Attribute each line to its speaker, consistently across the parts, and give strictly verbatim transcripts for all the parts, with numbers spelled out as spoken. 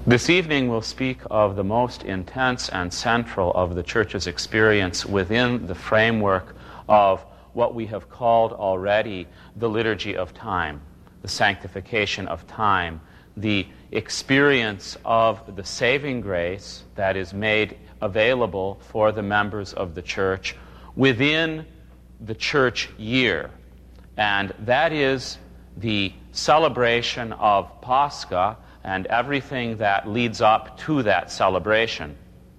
Speaker 1: This evening we'll speak of the most intense and central of the Church's experience within the framework of what we have called already the liturgy of time, the sanctification of time, the experience of the saving grace that is made available for the members of the Church within the Church year. And that is the celebration of Pascha and everything that leads up to that celebration.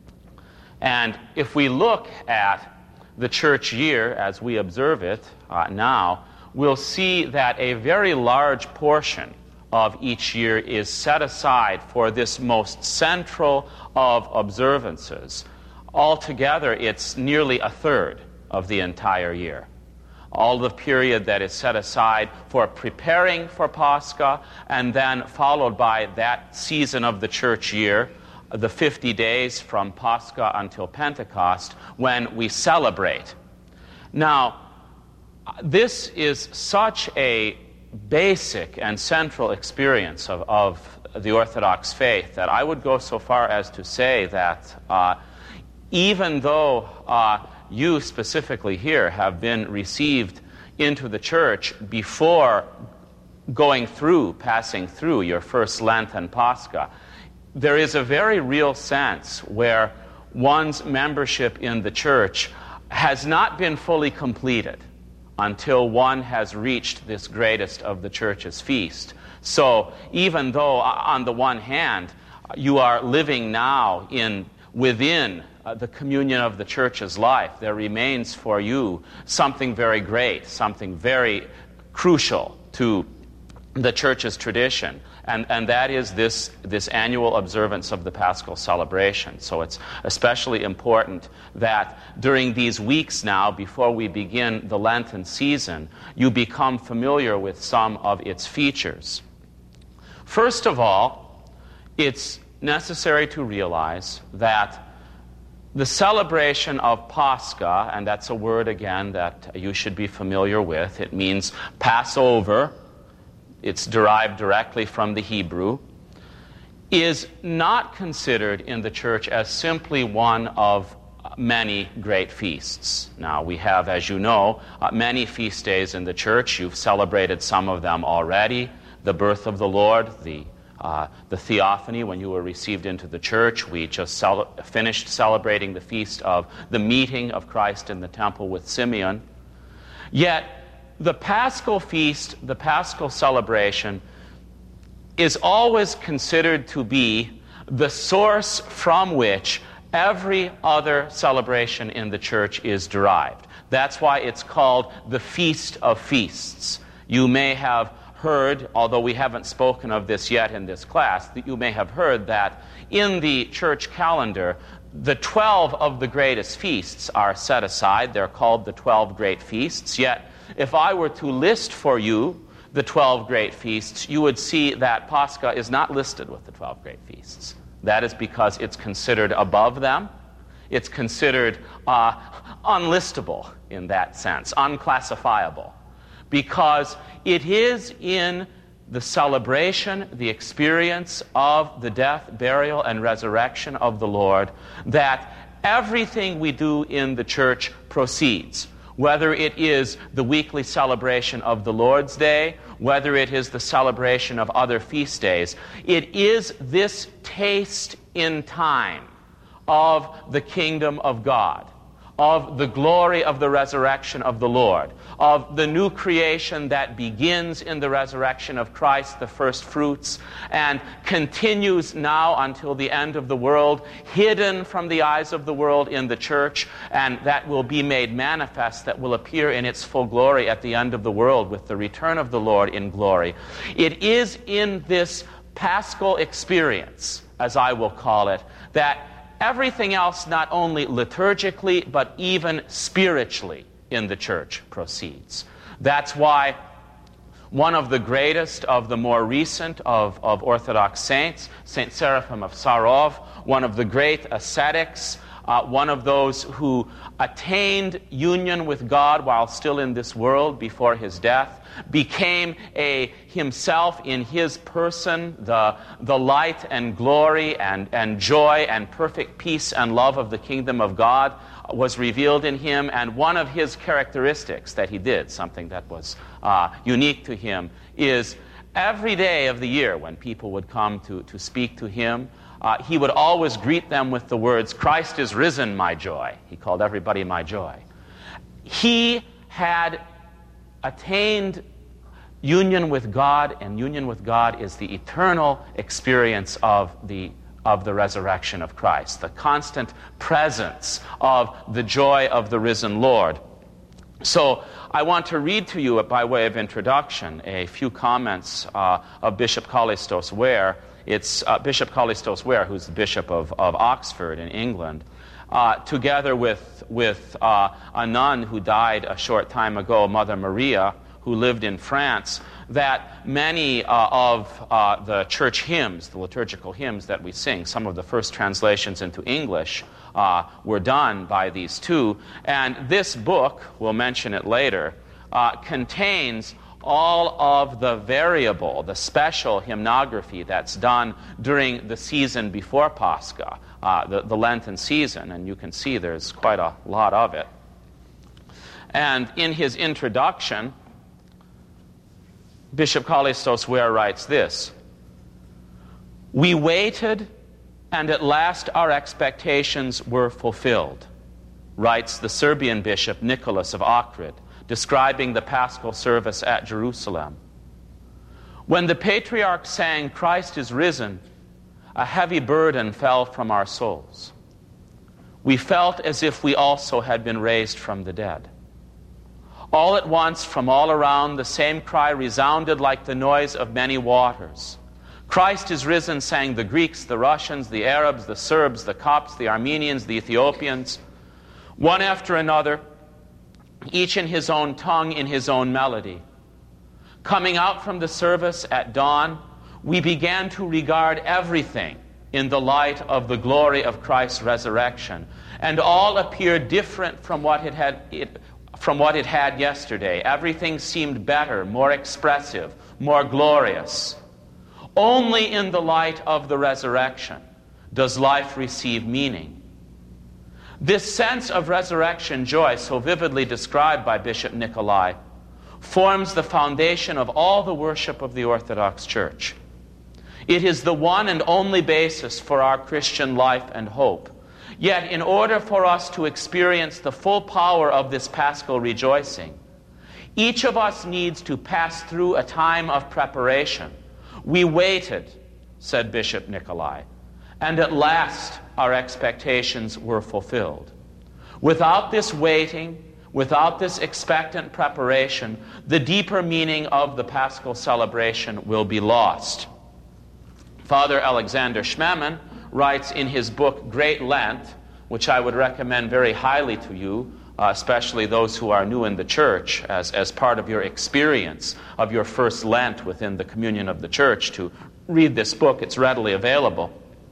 Speaker 1: And if we look at the church year as we observe it uh, now, we'll see that a very large portion of each year is set aside for this most central of observances. Altogether, it's nearly a third of the entire year. All the period that is set aside for preparing for Pascha, and then followed by that season of the church year, the fifty days from Pascha until Pentecost, when we celebrate. Now, this is such a basic and central experience of, of the Orthodox faith that I would go so far as to say that uh, even though uh, you specifically here have been received into the church before going through, passing through your first Lent and Pascha, there is a very real sense where one's membership in the church has not been fully completed until one has reached this greatest of the church's feast. So even though on the one hand you are living now in within Uh, the communion of the church's life, there remains for you something very great, something very crucial to the church's tradition, and, and that is this, this annual observance of the Paschal celebration. So it's especially important that during these weeks now, before we begin the Lenten season, you become familiar with some of its features. First of all, it's necessary to realize that the celebration of Pascha, and that's a word again that you should be familiar with. It means Passover. It's derived directly from the Hebrew. Is not considered in the church as simply one of many great feasts. Now, we have, as you know, uh, many feast days in the church. You've celebrated some of them already. The birth of the Lord, the Uh, the Theophany, when you were received into the church. We just cel- finished celebrating the feast of the meeting of Christ in the temple with Simeon. Yet, the Paschal feast, the Paschal celebration, is always considered to be the source from which every other celebration in the church is derived. That's why it's called the Feast of Feasts. You may have heard, although we haven't spoken of this yet in this class, that you may have heard that in the church calendar, the twelve of the greatest feasts are set aside. They're called the twelve great feasts. Yet, if I were to list for you the twelve great feasts, you would see that Pascha is not listed with the twelve great feasts. That is because it's considered above them. It's considered uh, unlistable in that sense, unclassifiable. Because it is in the celebration, the experience of the death, burial, and resurrection of the Lord that everything we do in the church proceeds. Whether it is the weekly celebration of the Lord's Day, whether it is the celebration of other feast days, it is this taste in time of the kingdom of God, of the glory of the resurrection of the Lord, of the new creation that begins in the resurrection of Christ, the first fruits, and continues now until the end of the world, hidden from the eyes of the world in the church, and that will be made manifest, that will appear in its full glory at the end of the world with the return of the Lord in glory. It is in this Paschal experience, as I will call it, that everything else, not only liturgically, but even spiritually in the church proceeds. That's why one of the greatest of the more recent of, of Orthodox saints, Saint Seraphim of Sarov, one of the great ascetics, uh, one of those who attained union with God while still in this world before his death, became a himself in his person, the, the light and glory and, and joy and perfect peace and love of the kingdom of God was revealed in him. And one of his characteristics that he did, something that was uh, unique to him, is every day of the year when people would come to, to speak to him, uh, he would always greet them with the words, "Christ is risen, my joy." He called everybody my joy. He had attained union with God, and union with God is the eternal experience of the of the resurrection of Christ, the constant presence of the joy of the risen Lord. So I want to read to you, by way of introduction, a few comments uh, of Bishop Kallistos Ware. It's uh, Bishop Kallistos Ware, who's the Bishop of, of Oxford in England, uh, together with, with uh, a nun who died a short time ago, Mother Maria, who lived in France, that many uh, of uh, the church hymns, the liturgical hymns that we sing, some of the first translations into English uh, were done by these two. And this book, we'll mention it later, uh, contains all of the variable, the special hymnography that's done during the season before Pascha, uh, the, the Lenten season. And you can see there's quite a lot of it. And in his introduction, Bishop Kallistos Ware writes this: "We waited, and at last our expectations were fulfilled," writes the Serbian bishop Nicholas of Ohrid, describing the Paschal service at Jerusalem. "When the patriarch sang, 'Christ is risen,' a heavy burden fell from our souls. We felt as if we also had been raised from the dead. All at once, from all around, the same cry resounded like the noise of many waters. 'Christ is risen,' sang the Greeks, the Russians, the Arabs, the Serbs, the Copts, the Armenians, the Ethiopians, one after another, each in his own tongue, in his own melody. Coming out from the service at dawn, we began to regard everything in the light of the glory of Christ's resurrection, and all appeared different from what it had it, from what it had yesterday. Everything seemed better, more expressive, more glorious. Only in the light of the resurrection does life receive meaning. This sense of resurrection joy, so vividly described by Bishop Nicolai, forms the foundation of all the worship of the Orthodox Church. It is the one and only basis for our Christian life and hope. Yet, in order for us to experience the full power of this Paschal rejoicing, each of us needs to pass through a time of preparation. We waited, said Bishop Nicolai, and at last our expectations were fulfilled. Without this waiting, without this expectant preparation, the deeper meaning of the Paschal celebration will be lost. Father Alexander Schmemann writes in his book Great Lent, which I would recommend very highly to you, uh, especially those who are new in the church, as, as part of your experience of your first Lent within the communion of the church, to read this book. It's readily available.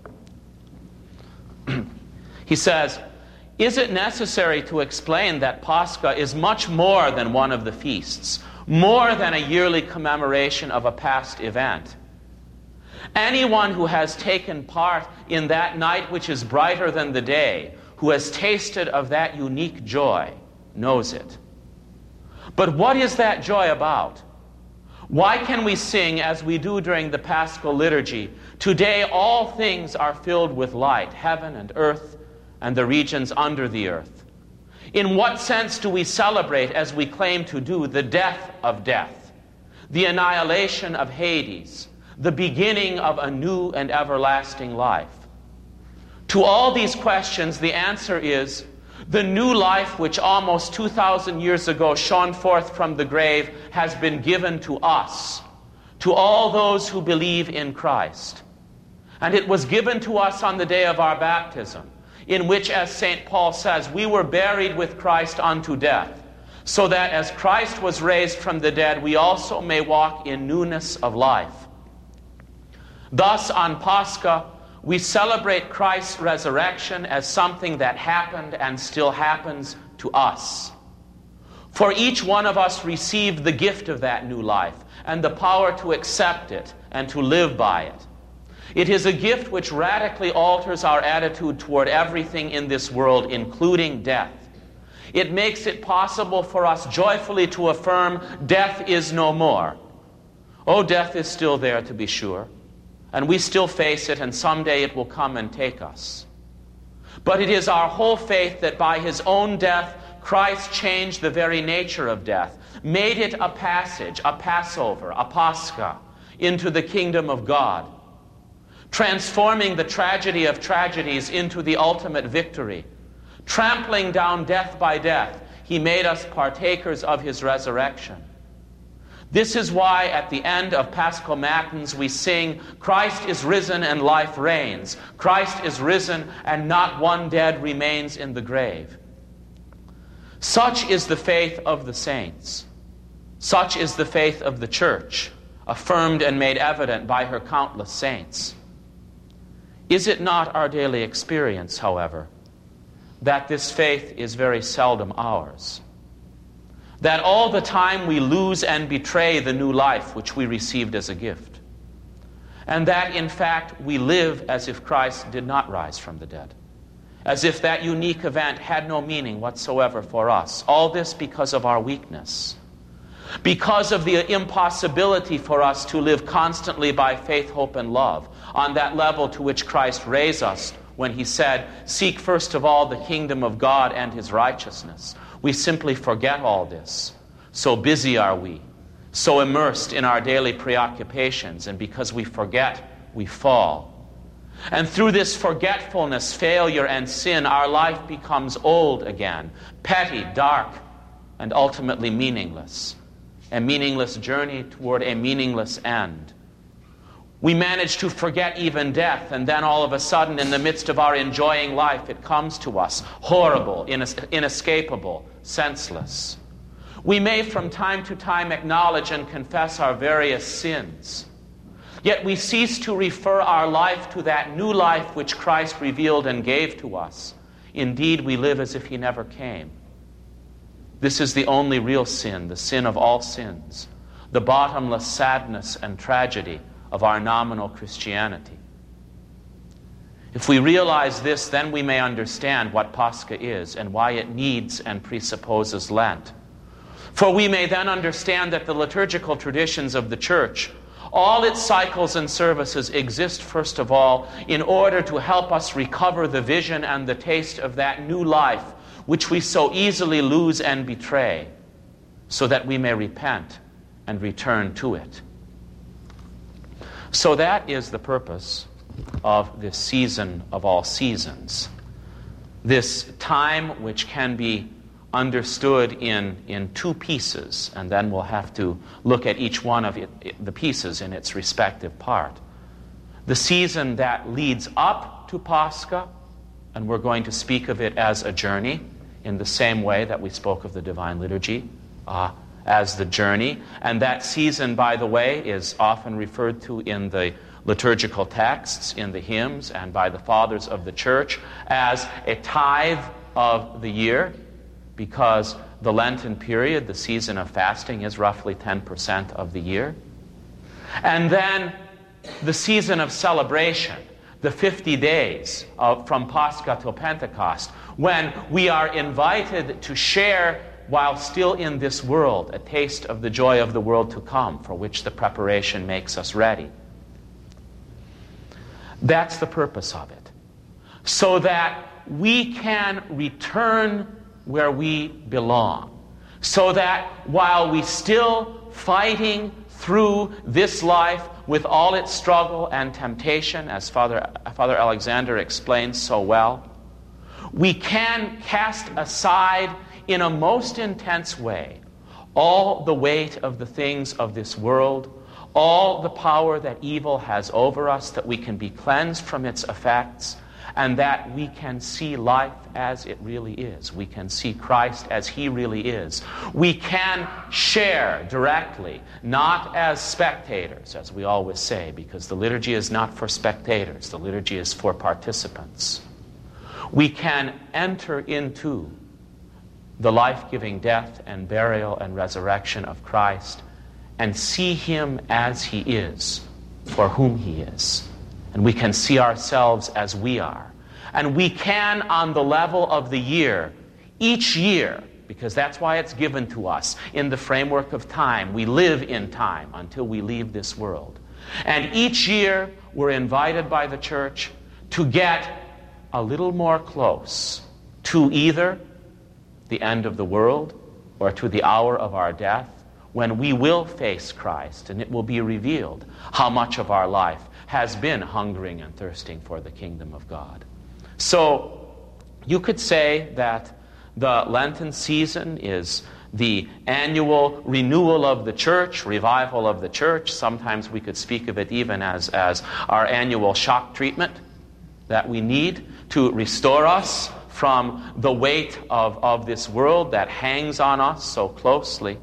Speaker 1: He says, "Is it necessary to explain that Pascha is much more than one of the feasts, more than a yearly commemoration of a past event? Anyone who has taken part in that night which is brighter than the day, who has tasted of that unique joy, knows it. But what is that joy about? Why can we sing as we do during the Paschal liturgy, 'Today all things are filled with light, heaven and earth and the regions under the earth'? In what sense do we celebrate, as we claim to do, the death of death, the annihilation of Hades, the beginning of a new and everlasting life? To all these questions, the answer is the new life which almost two thousand years ago shone forth from the grave has been given to us, to all those who believe in Christ. And it was given to us on the day of our baptism, in which, as Saint Paul says, we were buried with Christ unto death, so that as Christ was raised from the dead, we also may walk in newness of life. Thus, on Pascha, we celebrate Christ's resurrection as something that happened and still happens to us. For each one of us received the gift of that new life and the power to accept it and to live by it. It is a gift which radically alters our attitude toward everything in this world, including death. It makes it possible for us joyfully to affirm death is no more. Oh, death is still there, to be sure, and we still face it, and someday it will come and take us. But it is our whole faith that by his own death, Christ changed the very nature of death, made it a passage, a Passover, a Pascha, into the kingdom of God, transforming the tragedy of tragedies into the ultimate victory. Trampling down death by death, he made us partakers of his resurrection. This is why at the end of Paschal Matins we sing, Christ is risen and life reigns. Christ is risen and not one dead remains in the grave. Such is the faith of the saints. Such is the faith of the church, affirmed and made evident by her countless saints. Is it not our daily experience, however, that this faith is very seldom ours? That all the time we lose and betray the new life which we received as a gift. And that, in fact, we live as if Christ did not rise from the dead. As if that unique event had no meaning whatsoever for us. All this because of our weakness. Because of the impossibility for us to live constantly by faith, hope, and love on that level to which Christ raised us when he said, seek first of all the kingdom of God and his righteousness. We simply forget all this. So busy are we, so immersed in our daily preoccupations, and because we forget, we fall. And through this forgetfulness, failure, and sin, our life becomes old again, petty, dark, and ultimately meaningless. A meaningless journey toward a meaningless end. We manage to forget even death, and then all of a sudden, in the midst of our enjoying life, it comes to us, horrible, ines- inescapable, senseless. We may from time to time acknowledge and confess our various sins, yet we cease to refer our life to that new life which Christ revealed and gave to us. Indeed, we live as if he never came. This is the only real sin, the sin of all sins, the bottomless sadness and tragedy of our nominal Christianity. If we realize this, then we may understand what Pascha is and why it needs and presupposes Lent. For we may then understand that the liturgical traditions of the Church, all its cycles and services, exist first of all in order to help us recover the vision and the taste of that new life which we so easily lose and betray, so that we may repent and return to it. So that is the purpose of this season of all seasons. This time which can be understood in, in two pieces, and then we'll have to look at each one of it, the pieces in its respective part. The season that leads up to Pascha, and we're going to speak of it as a journey, in the same way that we spoke of the Divine Liturgy uh, as the journey. And that season, by the way, is often referred to in the liturgical texts, in the hymns, and by the fathers of the Church as a tithe of the year, because the Lenten period, the season of fasting, is roughly ten percent of the year. And then the season of celebration, the fifty days of, from Pascha till Pentecost, when we are invited to share, while still in this world, a taste of the joy of the world to come, for which the preparation makes us ready. That's the purpose of it. So that we can return where we belong. So that while we still fighting through this life with all its struggle and temptation, as Father, Father Alexander explains so well, we can cast aside in a most intense way all the weight of the things of this world, all the power that evil has over us, that we can be cleansed from its effects, and that we can see life as it really is. We can see Christ as he really is. We can share directly, not as spectators, as we always say, because the liturgy is not for spectators. The liturgy is for participants. We can enter into the life-giving death and burial and resurrection of Christ and see him as he is, for whom he is. And we can see ourselves as we are. And we can, on the level of the year, each year, because that's why it's given to us in the framework of time. We live in time until we leave this world. And each year, we're invited by the church to get a little more close to either the end of the world or to the hour of our death, when we will face Christ and it will be revealed how much of our life has been hungering and thirsting for the kingdom of God. So you could say that the Lenten season is the annual renewal of the church, revival of the church. Sometimes we could speak of it even as, as our annual shock treatment that we need to restore us from the weight of, of this world that hangs on us so closely.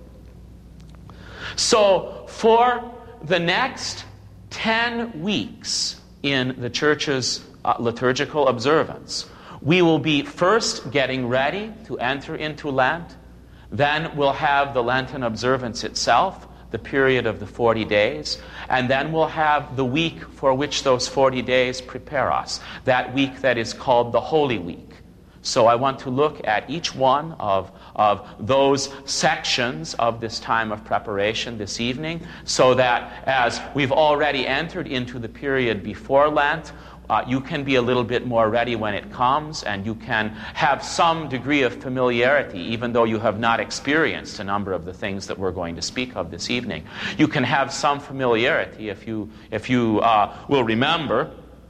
Speaker 1: So for the next ten weeks in the church's uh, liturgical observance, we will be first getting ready to enter into Lent. Then we'll have the Lenten observance itself, the period of the forty days. And then we'll have the week for which those forty days prepare us, that week that is called the Holy Week. So I want to look at each one of, of those sections of this time of preparation this evening, so that as we've already entered into the period before Lent, Uh, you can be a little bit more ready when it comes, and you can have some degree of familiarity, even though you have not experienced a number of the things that we're going to speak of this evening. You can have some familiarity if you, if you uh, will remember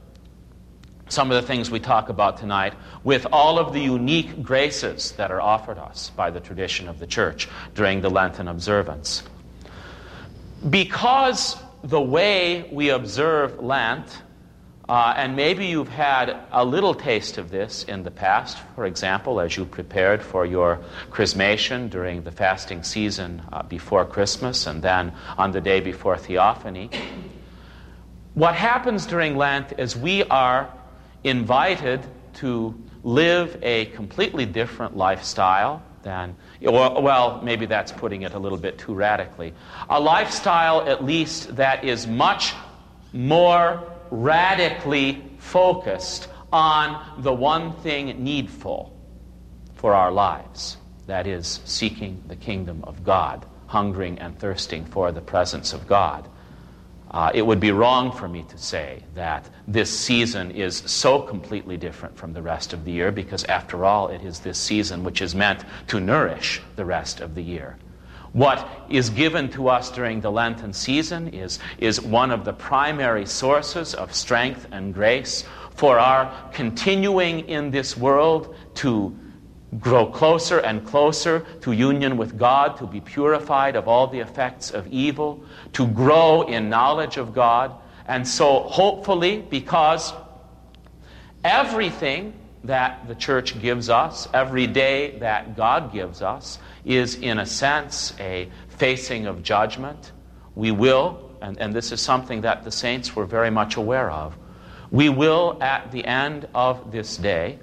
Speaker 1: some of the things we talk about tonight with all of the unique graces that are offered us by the tradition of the church during the Lenten observance. Because the way we observe Lent, Uh, and maybe you've had a little taste of this in the past, for example, as you prepared for your chrismation during the fasting season uh, before Christmas and then on the day before Theophany. What happens during Lent is we are invited to live a completely different lifestyle than, well, maybe that's putting it a little bit too radically. A lifestyle, at least, that is much more radically focused on the one thing needful for our lives, that is, seeking the kingdom of God, hungering and thirsting for the presence of God. Uh, it would be wrong for me to say that this season is so completely different from the rest of the year, because after all, it is this season which is meant to nourish the rest of the year. What is given to us during the Lenten season is, is one of the primary sources of strength and grace for our continuing in this world to grow closer and closer to union with God, to be purified of all the effects of evil, to grow in knowledge of God. And so hopefully, because everything that the church gives us, every day that God gives us, is in a sense a facing of judgment, we will, and, and this is something that the saints were very much aware of, we will at the end of this day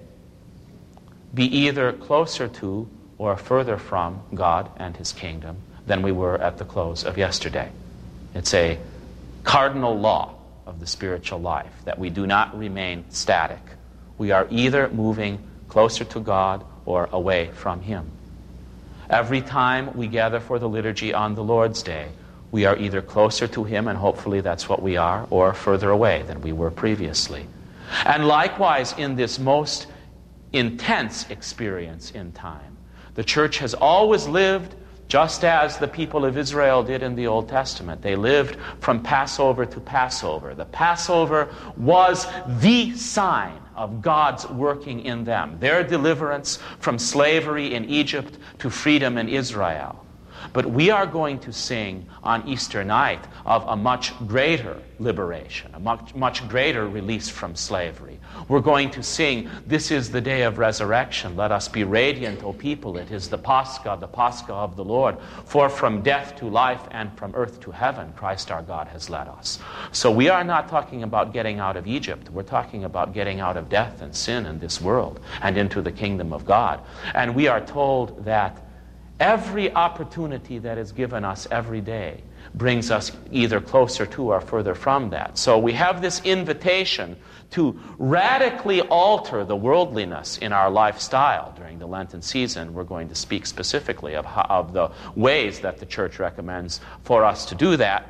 Speaker 1: be either closer to or further from God and his kingdom than we were at the close of yesterday. It's a cardinal law of the spiritual life that we do not remain static. We are either moving closer to God or away from him. Every time we gather for the liturgy on the Lord's Day, we are either closer to him, and hopefully that's what we are, or further away than we were previously. And likewise, in this most intense experience in time, the church has always lived just as the people of Israel did in the Old Testament. They lived from Passover to Passover. The Passover was the sign of God's working in them, their deliverance from slavery in Egypt to freedom in Israel. But we are going to sing on Easter night of a much greater liberation, a much, much greater release from slavery. We're going to sing, "This is the day of resurrection. Let us be radiant, O people. It is the Pascha, the Pascha of the Lord. For from death to life and from earth to heaven, Christ our God has led us." So we are not talking about getting out of Egypt. We're talking about getting out of death and sin in this world and into the kingdom of God. And we are told that every opportunity that is given us every day brings us either closer to or further from that. So we have this invitation to radically alter the worldliness in our lifestyle during the Lenten season. We're going to speak specifically of, how, of the ways that the church recommends for us to do that.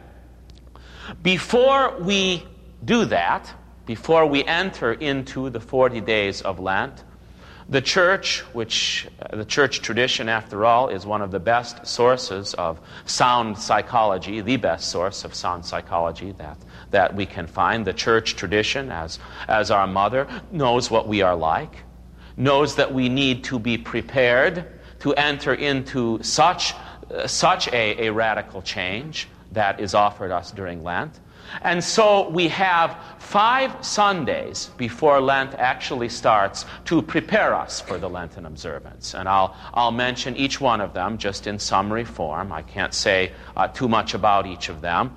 Speaker 1: Before we do that, before we enter into the forty days of Lent, the church, which uh, the church tradition, after all, is one of the best sources of sound psychology, the best source of sound psychology that, that we can find. The church tradition, as, as our mother, knows what we are like, knows that we need to be prepared to enter into such, uh, such a, a radical change that is offered us during Lent. And so we have five Sundays before Lent actually starts to prepare us for the Lenten observance. And I'll, I'll mention each one of them just in summary form. I can't say uh, too much about each of them.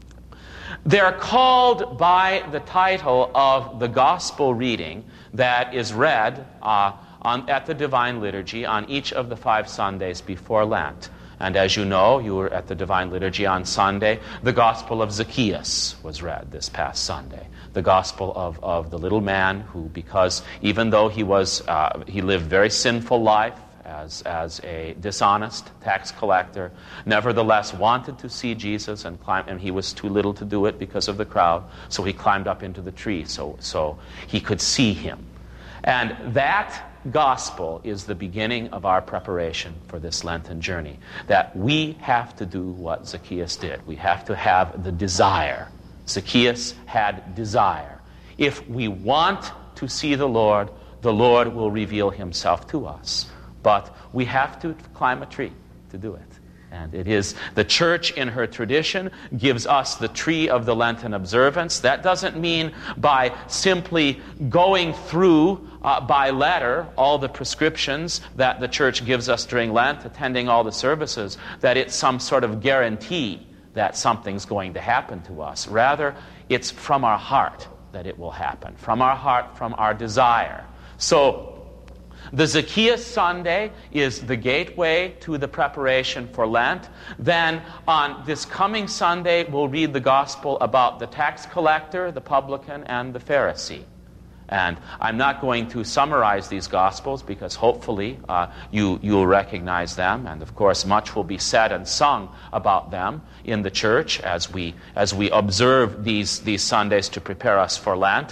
Speaker 1: They're called by the title of the gospel reading that is read uh, on, at the Divine Liturgy on each of the five Sundays before Lent. And as you know, you were at the Divine Liturgy on Sunday. The Gospel of Zacchaeus was read this past Sunday. The Gospel of, of the little man who, because even though he was uh, he lived very sinful life as, as a dishonest tax collector, nevertheless wanted to see Jesus and climb, and he was too little to do it because of the crowd. So he climbed up into the tree so, so he could see him. And that gospel is the beginning of our preparation for this Lenten journey, that we have to do what Zacchaeus did. We have to have the desire. Zacchaeus had desire. If we want to see the Lord, the Lord will reveal himself to us. But we have to climb a tree to do it. And it is the church in her tradition gives us the tree of the Lenten observance. That doesn't mean by simply going through uh, by letter all the prescriptions that the church gives us during Lent, attending all the services, that it's some sort of guarantee that something's going to happen to us. Rather, it's from our heart that it will happen, from our heart, from our desire. So, the Zacchaeus Sunday is the gateway to the preparation for Lent. Then on this coming Sunday, we'll read the gospel about the tax collector, the publican, and the Pharisee. And I'm not going to summarize these gospels because hopefully uh, you, you'll recognize them. And of course, much will be said and sung about them in the church as we, as we observe these, these Sundays to prepare us for Lent.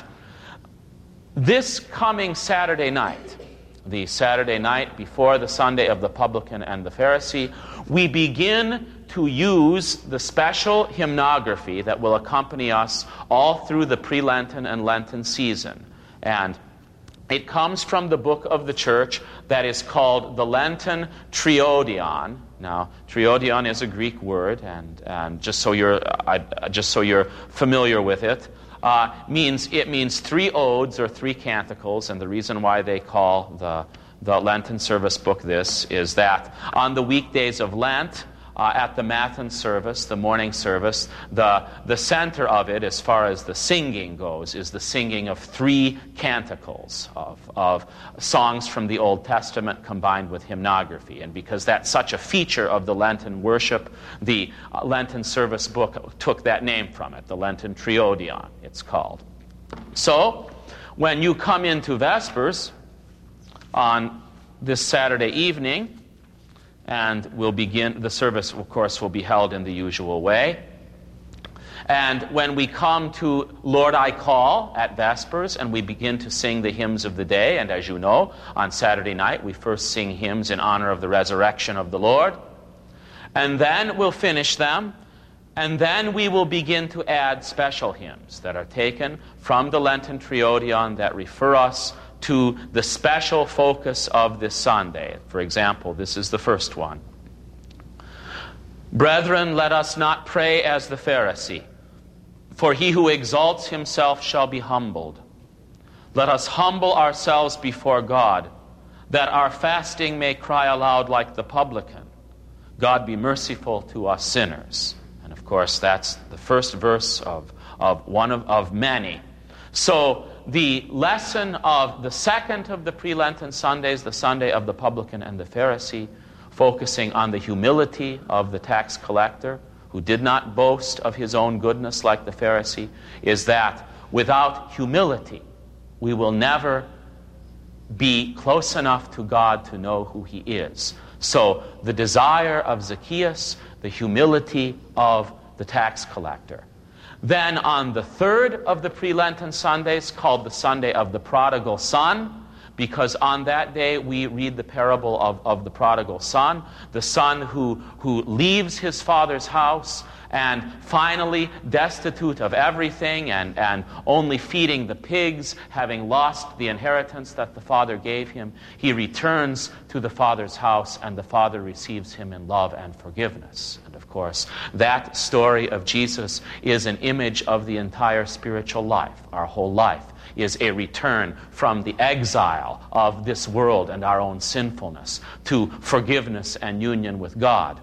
Speaker 1: This coming Saturday night, the Saturday night before the Sunday of the Publican and the Pharisee, we begin to use the special hymnography that will accompany us all through the pre-Lenten and Lenten season. And it comes from the book of the church that is called the Lenten Triodion. Now, Triodion is a Greek word, and, and just so you're uh, just so you're familiar with it, Uh, means it means three odes or three canticles, and the reason why they call the the Lenten service book this is that on the weekdays of Lent, uh, at the Matin service, the morning service, the the center of it, as far as the singing goes, is the singing of three canticles of of songs from the Old Testament combined with hymnography. And because that's such a feature of the Lenten worship, the uh, Lenten service book took that name from it, the Lenten Triodion, it's called. So, when you come into Vespers on this Saturday evening, and we'll begin, the service, of course, will be held in the usual way. And when we come to Lord I Call at Vespers, and we begin to sing the hymns of the day, and as you know, on Saturday night, we first sing hymns in honor of the resurrection of the Lord. And then we'll finish them, and then we will begin to add special hymns that are taken from the Lenten Triodion that refer us to the special focus of this Sunday. For example, this is the first one. Brethren, let us not pray as the Pharisee, for he who exalts himself shall be humbled. Let us humble ourselves before God, that our fasting may cry aloud like the publican, God be merciful to us sinners. And of course, that's the first verse of, of one of, of many. So the lesson of the second of the pre-Lenten Sundays, the Sunday of the publican and the Pharisee, focusing on the humility of the tax collector, who did not boast of his own goodness like the Pharisee, is that without humility, we will never be close enough to God to know who He is. So the desire of Zacchaeus, the humility of the tax collector. Then on the third of the pre-Lenten Sundays, called the Sunday of the Prodigal Son, because on that day we read the parable of, of the prodigal son, the son who, who leaves his father's house and finally, destitute of everything and, and only feeding the pigs, having lost the inheritance that the father gave him, he returns to the father's house and the father receives him in love and forgiveness. And of course, that story of Jesus is an image of the entire spiritual life, our whole life is a return from the exile of this world and our own sinfulness to forgiveness and union with God.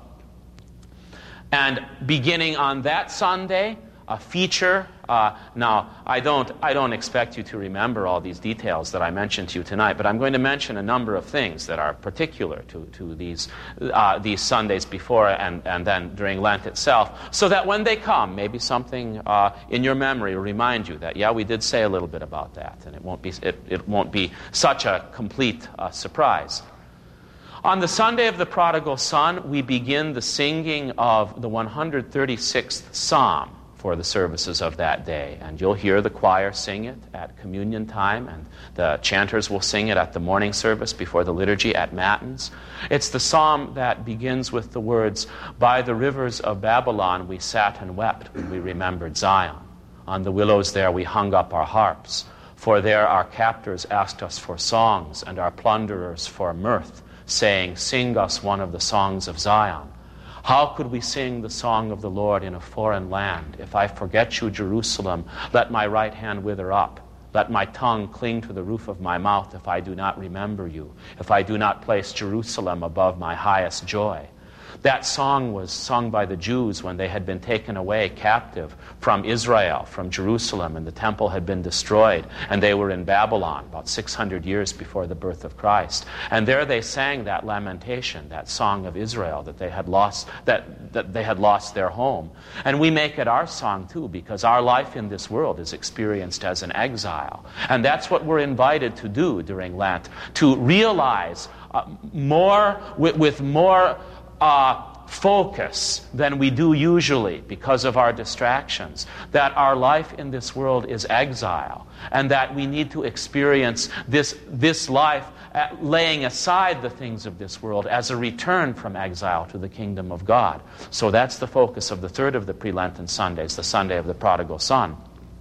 Speaker 1: And beginning on that Sunday, a feature. Uh, now, I don't, I don't expect you to remember all these details that I mentioned to you tonight, but I'm going to mention a number of things that are particular to, to these, uh, these Sundays before and, and then during Lent itself, so that when they come, maybe something uh, in your memory will remind you that, yeah, we did say a little bit about that, and it won't be, it, it won't be such a complete uh, surprise. On the Sunday of the Prodigal Son, we begin the singing of the one hundred thirty-sixth Psalm for the services of that day. And you'll hear the choir sing it at communion time, and the chanters will sing it at the morning service before the liturgy at Matins. It's the psalm that begins with the words, "By the rivers of Babylon we sat and wept when we remembered Zion. On the willows there we hung up our harps. For there our captors asked us for songs, and our plunderers for mirth, saying, 'Sing us one of the songs of Zion.' How could we sing the song of the Lord in a foreign land? If I forget you, Jerusalem, let my right hand wither up. Let my tongue cling to the roof of my mouth if I do not remember you, if I do not place Jerusalem above my highest joy." That song was sung by the Jews when they had been taken away captive from Israel, from Jerusalem, and the temple had been destroyed, and they were in Babylon about six hundred years before the birth of Christ. And there they sang that lamentation, that song of Israel, that they had lost, that, that they had lost their home. And we make it our song too, because our life in this world is experienced as an exile. And that's what we're invited to do during Lent, to realize uh, more, with, with more Uh, focus than we do usually because of our distractions, that our life in this world is exile, and that we need to experience this, this life uh, laying aside the things of this world as a return from exile to the kingdom of God. So that's the focus of the third of the pre-Lenten Sundays, the Sunday of the Prodigal Son.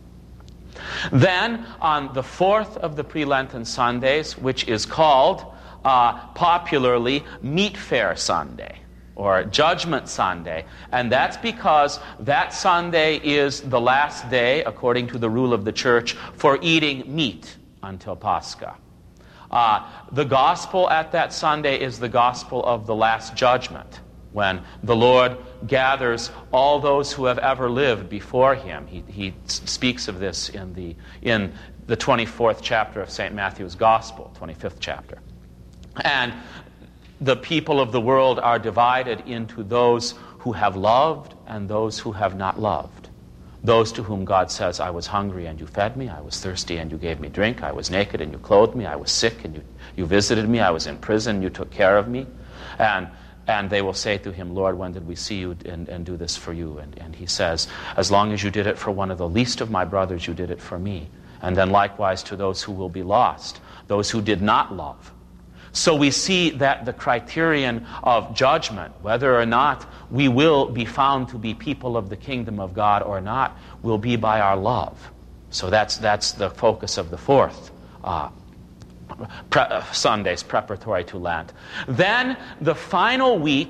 Speaker 1: Then on the fourth of the pre-Lenten Sundays, which is called uh, popularly Meat Fair Sunday, or Judgment Sunday. And that's because that Sunday is the last day, according to the rule of the church, for eating meat until Pascha. Uh, the gospel at that Sunday is the gospel of the Last Judgment, when the Lord gathers all those who have ever lived before Him. He, he speaks of this in the, in the twenty-fourth chapter of Saint Matthew's Gospel, twenty-fifth chapter. And the people of the world are divided into those who have loved and those who have not loved. Those to whom God says, "I was hungry and you fed me. I was thirsty and you gave me drink. I was naked and you clothed me. I was sick and you, you visited me. I was in prison and you took care of me." And and they will say to Him, "Lord, when did we see you and, and do this for you?" And, and He says, "As long as you did it for one of the least of my brothers, you did it for me." And then likewise to those who will be lost, those who did not love. So we see that the criterion of judgment, whether or not we will be found to be people of the kingdom of God or not, will be by our love. So that's that's the focus of the fourth uh, pre- uh, Sundays preparatory to Lent. Then the final week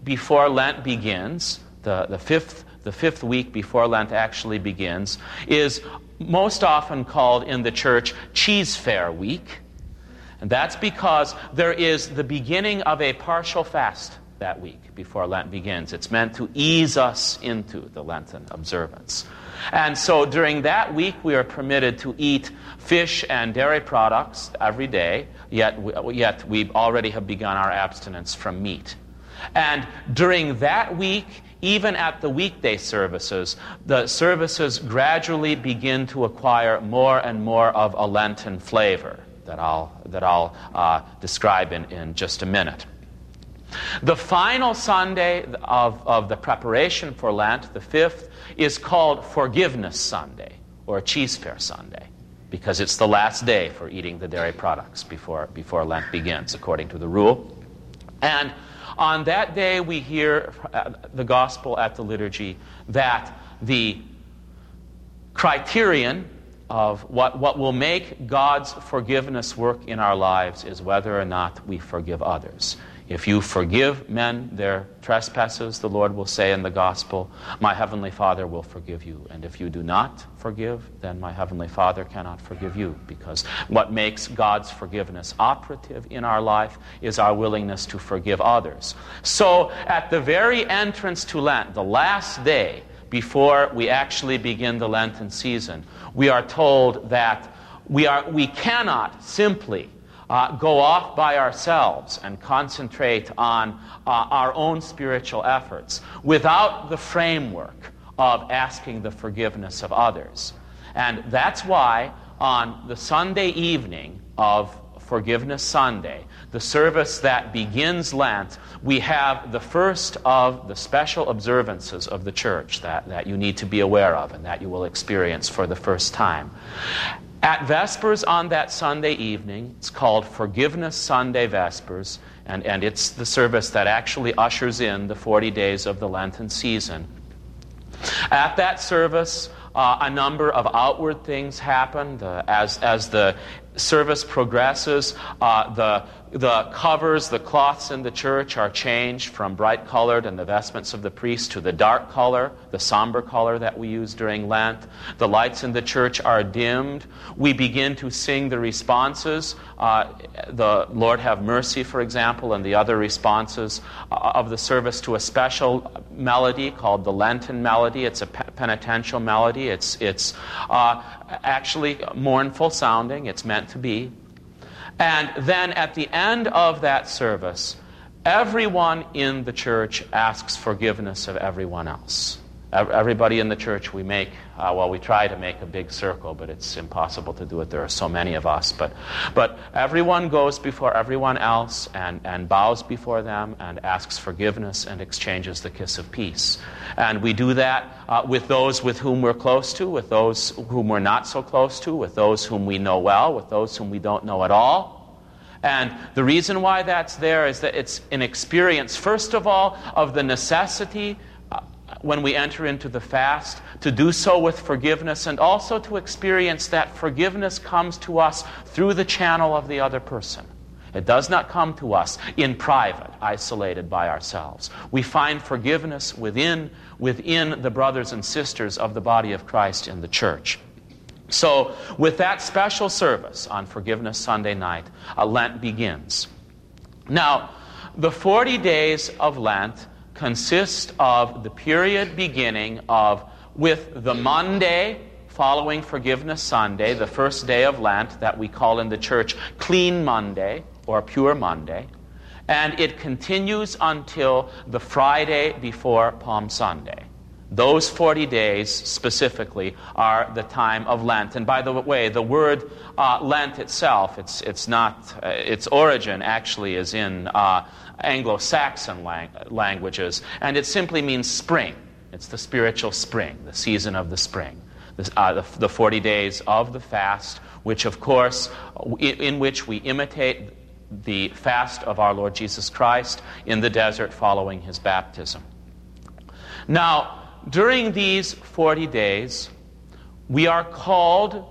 Speaker 1: before Lent begins, the, the fifth the fifth week before Lent actually begins, is most often called in the church Cheese Fair Week. And that's because there is the beginning of a partial fast that week before Lent begins. It's meant to ease us into the Lenten observance. And so during that week, we are permitted to eat fish and dairy products every day, yet we, yet we already have begun our abstinence from meat. And during that week, even at the weekday services, the services gradually begin to acquire more and more of a Lenten flavor that I'll, that I'll uh, describe in, in just a minute. The final Sunday of, of the preparation for Lent, the fifth, is called Forgiveness Sunday, or Cheese Fair Sunday, because it's the last day for eating the dairy products before, before Lent begins, according to the rule. And on that day, we hear the gospel at the liturgy that the criterion of what, what will make God's forgiveness work in our lives is whether or not we forgive others. If you forgive men their trespasses, the Lord will say in the gospel, my heavenly Father will forgive you. And if you do not forgive, then my heavenly Father cannot forgive you. Because what makes God's forgiveness operative in our life is our willingness to forgive others. So at the very entrance to Lent, the last day before we actually begin the Lenten season, we are told that we are we cannot simply Uh, go off by ourselves and concentrate on uh, our own spiritual efforts without the framework of asking the forgiveness of others. And that's why on the Sunday evening of Forgiveness Sunday, the service that begins Lent, we have the first of the special observances of the church that, that you need to be aware of and that you will experience for the first time. At Vespers on that Sunday evening, it's called Forgiveness Sunday Vespers, and, and it's the service that actually ushers in the forty days of the Lenten season. At that service, uh, a number of outward things happen. The, as, as the service progresses, uh, the The covers, the cloths in the church are changed from bright colored and the vestments of the priest to the dark color, the somber color that we use during Lent. The lights in the church are dimmed. We begin to sing the responses, uh, the Lord Have Mercy, for example, and the other responses of the service to a special melody called the Lenten melody. It's a penitential melody. It's, it's uh, actually mournful sounding. It's meant to be. And then at the end of that service, everyone in the church asks forgiveness of everyone else. Everybody in the church, we make, uh, well, we try to make a big circle, but it's impossible to do it. There are so many of us. But, but everyone goes before everyone else and, and bows before them and asks forgiveness and exchanges the kiss of peace. And we do that uh, with those with whom we're close to, with those whom we're not so close to, with those whom we know well, with those whom we don't know at all. And the reason why that's there is that it's an experience, first of all, of the necessity when we enter into the fast, to do so with forgiveness, and also to experience that forgiveness comes to us through the channel of the other person. It does not come to us in private, isolated by ourselves. We find forgiveness within, within the brothers and sisters of the body of Christ in the church. So, with that special service on Forgiveness Sunday night, uh, Lent begins. Now, the forty days of Lent consist of the period beginning of, with the Monday following Forgiveness Sunday, the first day of Lent that we call in the church Clean Monday or Pure Monday, and it continues until the Friday before Palm Sunday. Those forty days specifically are the time of Lent. And by the way, the word uh, Lent itself, it's it's not, uh, its origin actually is in uh, Anglo-Saxon lang- languages, and it simply means spring. It's the spiritual spring, the season of the spring, the, uh, the, the forty days of the fast, which of course, in, in which we imitate the fast of our Lord Jesus Christ in the desert following his baptism. Now, during these forty days, we are called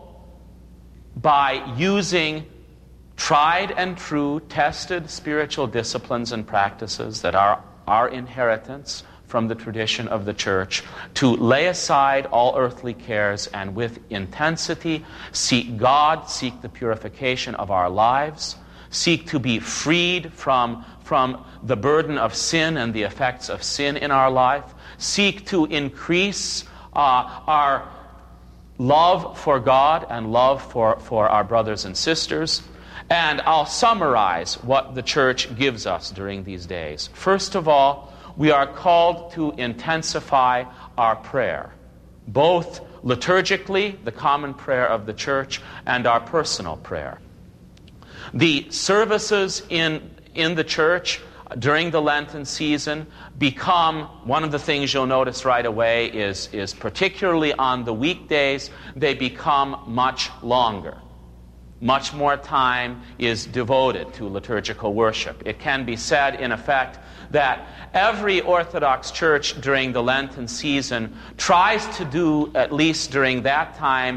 Speaker 1: by using tried and true, tested spiritual disciplines and practices that are our inheritance from the tradition of the church, to lay aside all earthly cares and with intensity seek God, seek the purification of our lives, seek to be freed from, from the burden of sin and the effects of sin in our life, seek to increase uh, our love for God and love for, for our brothers and sisters. And I'll summarize what the church gives us during these days. First of all, we are called to intensify our prayer, both liturgically, the common prayer of the church, and our personal prayer. The services in, in the church during the Lenten season become, one of the things you'll notice right away is, is particularly on the weekdays, they become much longer. Much more time is devoted to liturgical worship. It can be said, in effect, that every Orthodox church during the Lenten season tries to do, at least during that time,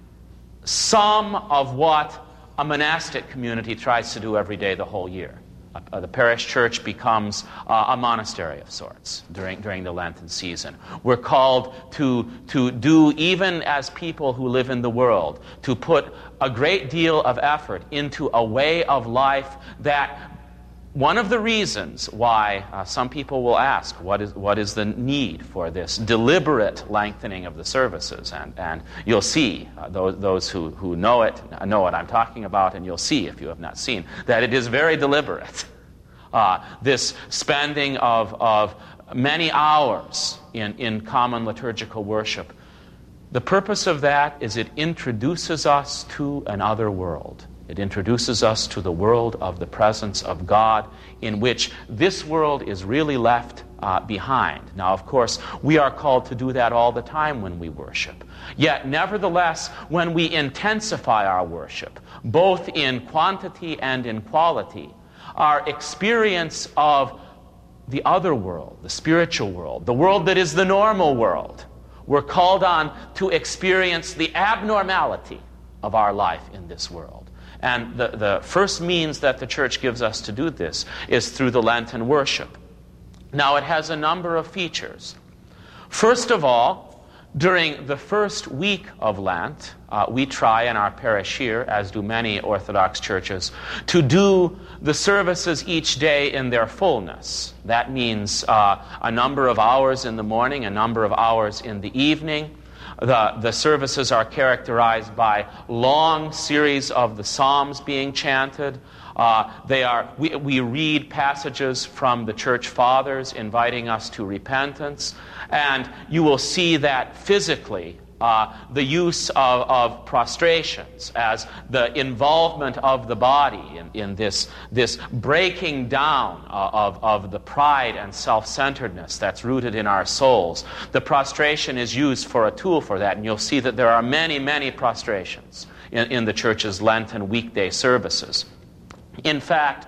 Speaker 1: some of what a monastic community tries to do every day the whole year. Uh, the parish church becomes uh, a monastery of sorts during, during the Lenten season. We're called to, to do, even as people who live in the world, to put a great deal of effort into a way of life that, one of the reasons why uh, some people will ask, what is, what is the need for this deliberate lengthening of the services? And, and you'll see, uh, those, those who, who know it, know what I'm talking about, and you'll see, if you have not seen, that it is very deliberate. Uh, this spending of, of many hours in, in common liturgical worship. The purpose of that is it introduces us to another world. It introduces us to the world of the presence of God, in which this world is really left uh, behind. Now, of course, we are called to do that all the time when we worship. Yet, nevertheless, when we intensify our worship, both in quantity and in quality, our experience of the other world, the spiritual world, the world that is the normal world, we're called on to experience the abnormality of our life in this world. And the, the first means that the church gives us to do this is through the Lenten worship. Now, it has a number of features. First of all, during the first week of Lent, uh, we try in our parish here, as do many Orthodox churches, to do the services each day in their fullness. That means uh, a number of hours in the morning, a number of hours in the evening. The, the services are characterized by long series of the Psalms being chanted. Uh, they are, we, we read passages from the Church Fathers inviting us to repentance. And you will see that physically, uh, the use of, of prostrations as the involvement of the body in, in this, this breaking down uh, of, of the pride and self-centeredness that's rooted in our souls. The prostration is used for a tool for that, and you'll see that there are many, many prostrations in, in the church's Lenten weekday services. In fact,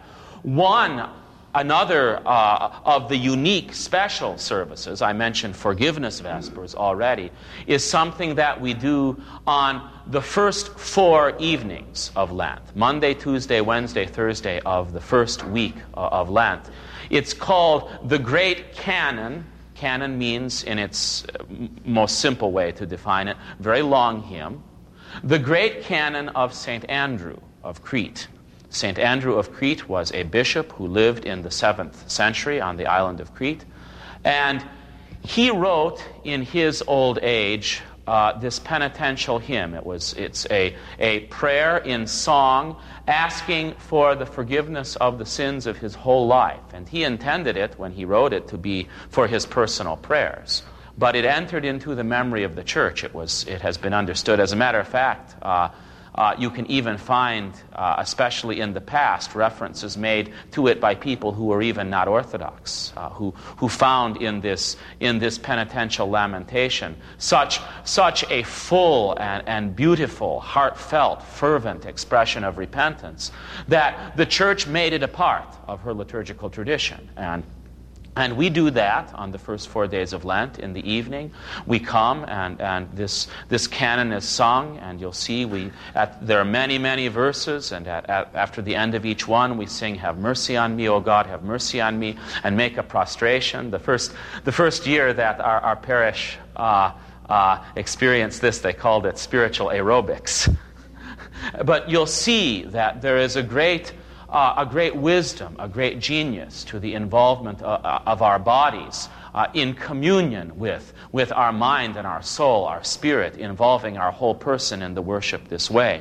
Speaker 1: one Another uh, of the unique special services, I mentioned Forgiveness Vespers already, is something that we do on the first four evenings of Lent, Monday, Tuesday, Wednesday, Thursday of the first week uh, of Lent. It's called the Great Canon. Canon means, in its most simple way to define it, very long hymn. The Great Canon of Saint Andrew of Crete. Saint Andrew of Crete was a bishop who lived in the seventh century on the island of Crete. And he wrote in his old age uh, this penitential hymn. It was, it's a, a prayer in song asking for the forgiveness of the sins of his whole life. And he intended it, when he wrote it, to be for his personal prayers. But it entered into the memory of the church. It was, it has been understood. As a matter of fact, uh, Uh, you can even find, uh, especially in the past, references made to it by people who were even not Orthodox, uh, who, who found in this, in this penitential lamentation such, such a full and, and beautiful, heartfelt, fervent expression of repentance that the church made it a part of her liturgical tradition. And And we do that on the first four days of Lent in the evening. We come and, and this, this canon is sung, and you'll see we at, there are many, many verses, and at, at, after the end of each one we sing, "Have mercy on me, O God, have mercy on me," and make a prostration. The first, the first year that our, our parish uh, uh, experienced this, they called it spiritual aerobics. But you'll see that there is a great Uh, a great wisdom, a great genius to the involvement uh, of our bodies uh, in communion with, with our mind and our soul, our spirit, involving our whole person in the worship this way.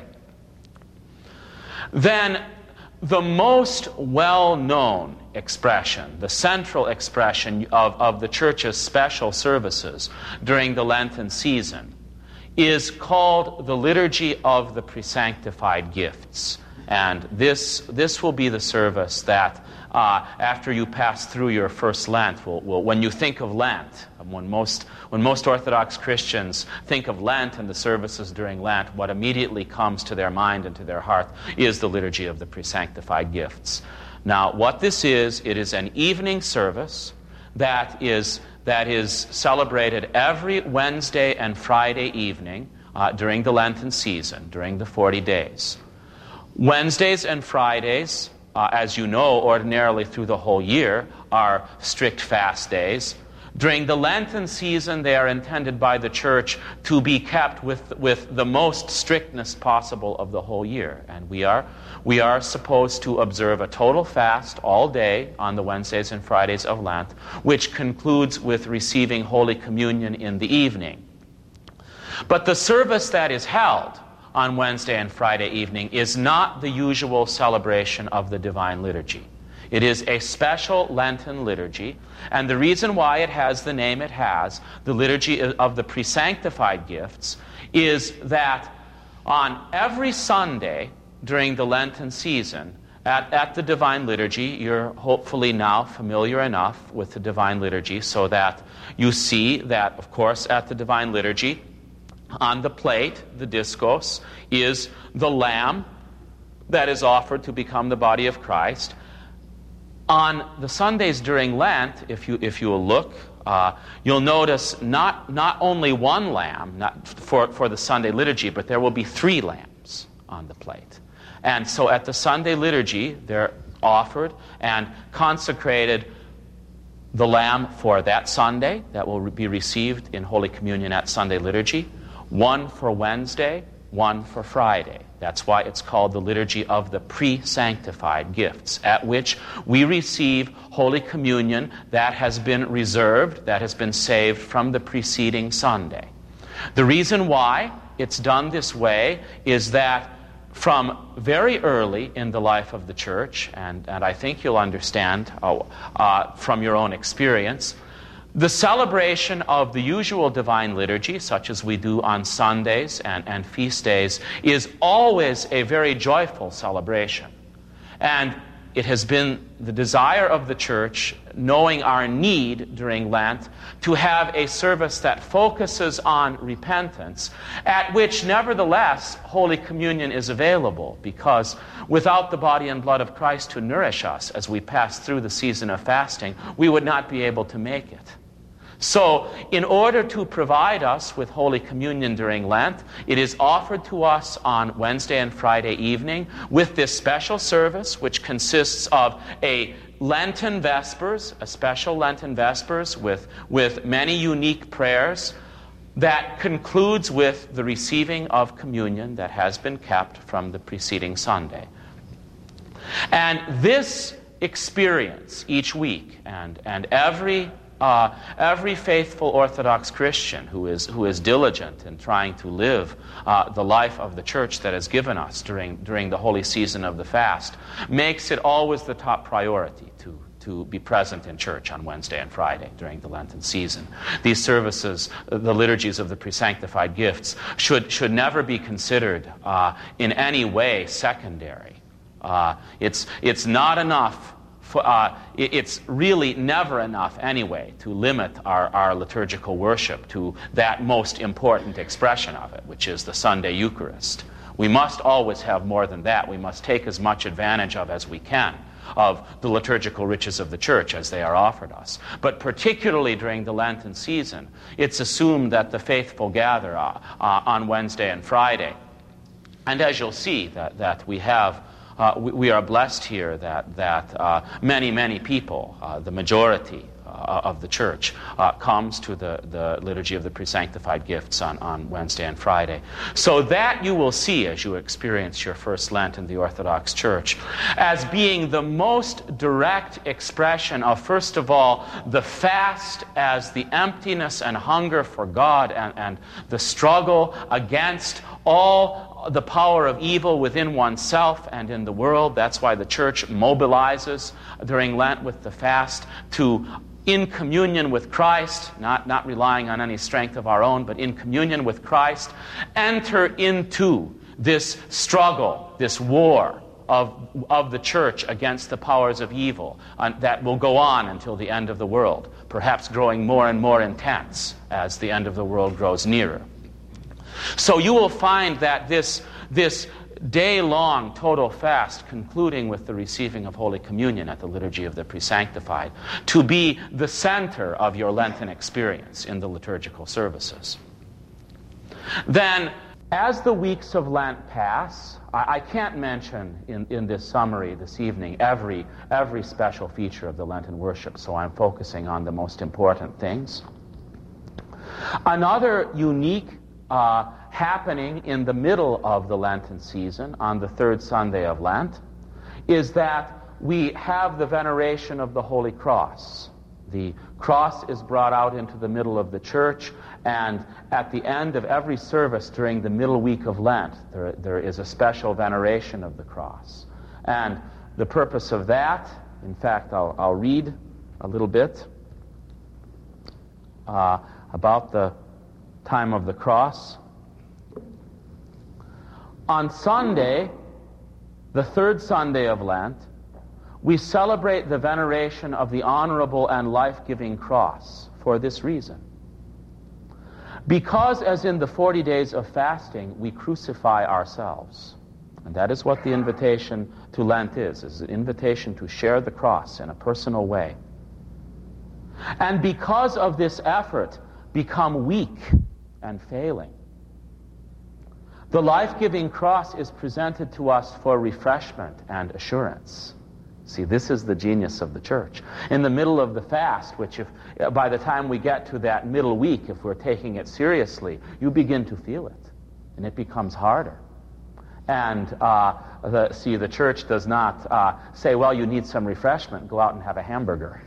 Speaker 1: Then the most well-known expression, the central expression of, of the Church's special services during the Lenten season is called the Liturgy of the Presanctified Gifts. And this this will be the service that, uh, after you pass through your first Lent, will, will, when you think of Lent, when most when most Orthodox Christians think of Lent and the services during Lent, what immediately comes to their mind and to their heart is the Liturgy of the Presanctified Gifts. Now, what this is, it is an evening service that is that is celebrated every Wednesday and Friday evening uh, during the Lenten season, during the forty days. Wednesdays and Fridays, uh, as you know, ordinarily through the whole year, are strict fast days. During the Lenten season, they are intended by the Church to be kept with, with the most strictness possible of the whole year. And we are, we are supposed to observe a total fast all day on the Wednesdays and Fridays of Lent, which concludes with receiving Holy Communion in the evening. But the service that is held on Wednesday and Friday evening is not the usual celebration of the Divine Liturgy. It is a special Lenten liturgy, and the reason why it has the name it has, the Liturgy of the Presanctified Gifts, is that on every Sunday during the Lenten season, at, at the Divine Liturgy, you're hopefully now familiar enough with the Divine Liturgy so that you see that, of course, at the Divine Liturgy, on the plate, the diskos, is the lamb that is offered to become the body of Christ. On the Sundays during Lent, if you if you will look, uh, you'll notice not not only one lamb not for, for the Sunday liturgy, but there will be three lambs on the plate. And so at the Sunday liturgy, they're offered and consecrated the lamb for that Sunday that will be received in Holy Communion at Sunday liturgy, one for Wednesday, one for Friday. That's why it's called the Liturgy of the Pre-Sanctified Gifts, at which we receive Holy Communion that has been reserved, that has been saved from the preceding Sunday. The reason why it's done this way is that from very early in the life of the Church, and, and I think you'll understand uh, uh, from your own experience, the celebration of the usual Divine Liturgy, such as we do on Sundays and, and feast days, is always a very joyful celebration. And it has been the desire of the Church, knowing our need during Lent, to have a service that focuses on repentance, at which nevertheless Holy Communion is available, because without the body and blood of Christ to nourish us as we pass through the season of fasting, we would not be able to make it. So, in order to provide us with Holy Communion during Lent, it is offered to us on Wednesday and Friday evening with this special service, which consists of a Lenten Vespers, a special Lenten Vespers with, with many unique prayers that concludes with the receiving of communion that has been kept from the preceding Sunday. And this experience each week, and, and every Uh, every faithful Orthodox Christian who is who is diligent in trying to live uh, the life of the Church that has given us during during the holy season of the fast makes it always the top priority to to be present in church on Wednesday and Friday during the Lenten season. These services, the liturgies of the Presanctified Gifts, should should never be considered uh, in any way secondary. Uh, it's it's not enough. Uh, it's really never enough anyway to limit our, our liturgical worship to that most important expression of it, which is the Sunday Eucharist. We must always have more than that. We must take as much advantage of as we can of the liturgical riches of the church as they are offered us. But particularly during the Lenten season, it's assumed that the faithful gather uh, uh, on Wednesday and Friday. And as you'll see, that, that we have, uh, we, we are blessed here that, that uh, many, many people, uh, the majority uh, of the church, uh, comes to the, the liturgy of the pre-sanctified gifts on, on Wednesday and Friday. So that you will see as you experience your first Lent in the Orthodox Church as being the most direct expression of, first of all, the fast as the emptiness and hunger for God and, and the struggle against all the power of evil within oneself and in the world. That's why the church mobilizes during Lent with the fast to, in communion with Christ, not, not relying on any strength of our own, but in communion with Christ, enter into this struggle, this war of, of the church against the powers of evil uh, that will go on until the end of the world, perhaps growing more and more intense as the end of the world grows nearer. So you will find that this, this day-long total fast, concluding with the receiving of Holy Communion at the Liturgy of the Pre-Sanctified, to be the center of your Lenten experience in the liturgical services. Then, as the weeks of Lent pass, I, I can't mention in, in this summary this evening every, every special feature of the Lenten worship, so I'm focusing on the most important things. Another unique Uh, happening in the middle of the Lenten season, on the third Sunday of Lent, is that we have the veneration of the Holy Cross. The cross is brought out into the middle of the church, and at the end of every service during the middle week of Lent, there, there is a special veneration of the cross. And the purpose of that, in fact, I'll, I'll read a little bit uh, about the time of the cross. On Sunday, the third Sunday of Lent, we celebrate the veneration of the honorable and life-giving cross for this reason. Because, as in the forty days of fasting, we crucify ourselves. And that is what the invitation to Lent is, is an invitation to share the cross in a personal way. And because of this effort, become weak and failing. The life-giving cross is presented to us for refreshment and assurance. See, this is the genius of the church. In the middle of the fast, which if by the time we get to that middle week, if we're taking it seriously, you begin to feel it, and it becomes harder. And uh, the, see, the church does not uh, say, well, you need some refreshment, go out and have a hamburger.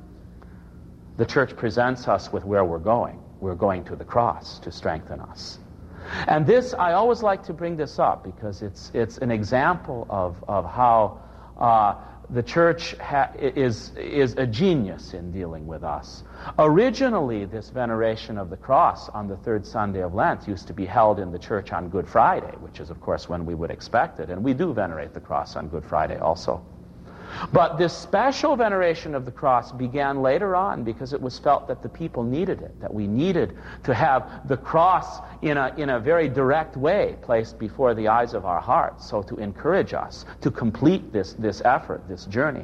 Speaker 1: The church presents us with where we're going. We're going to the cross to strengthen us. And this, I always like to bring this up because it's it's an example of, of how uh, the church ha- is, is a genius in dealing with us. Originally, this veneration of the cross on the third Sunday of Lent used to be held in the church on Good Friday, which is, of course, when we would expect it. And we do venerate the cross on Good Friday also. But this special veneration of the cross began later on because it was felt that the people needed it, that we needed to have the cross in a, in a very direct way placed before the eyes of our hearts, so to encourage us to complete this, this effort, this journey.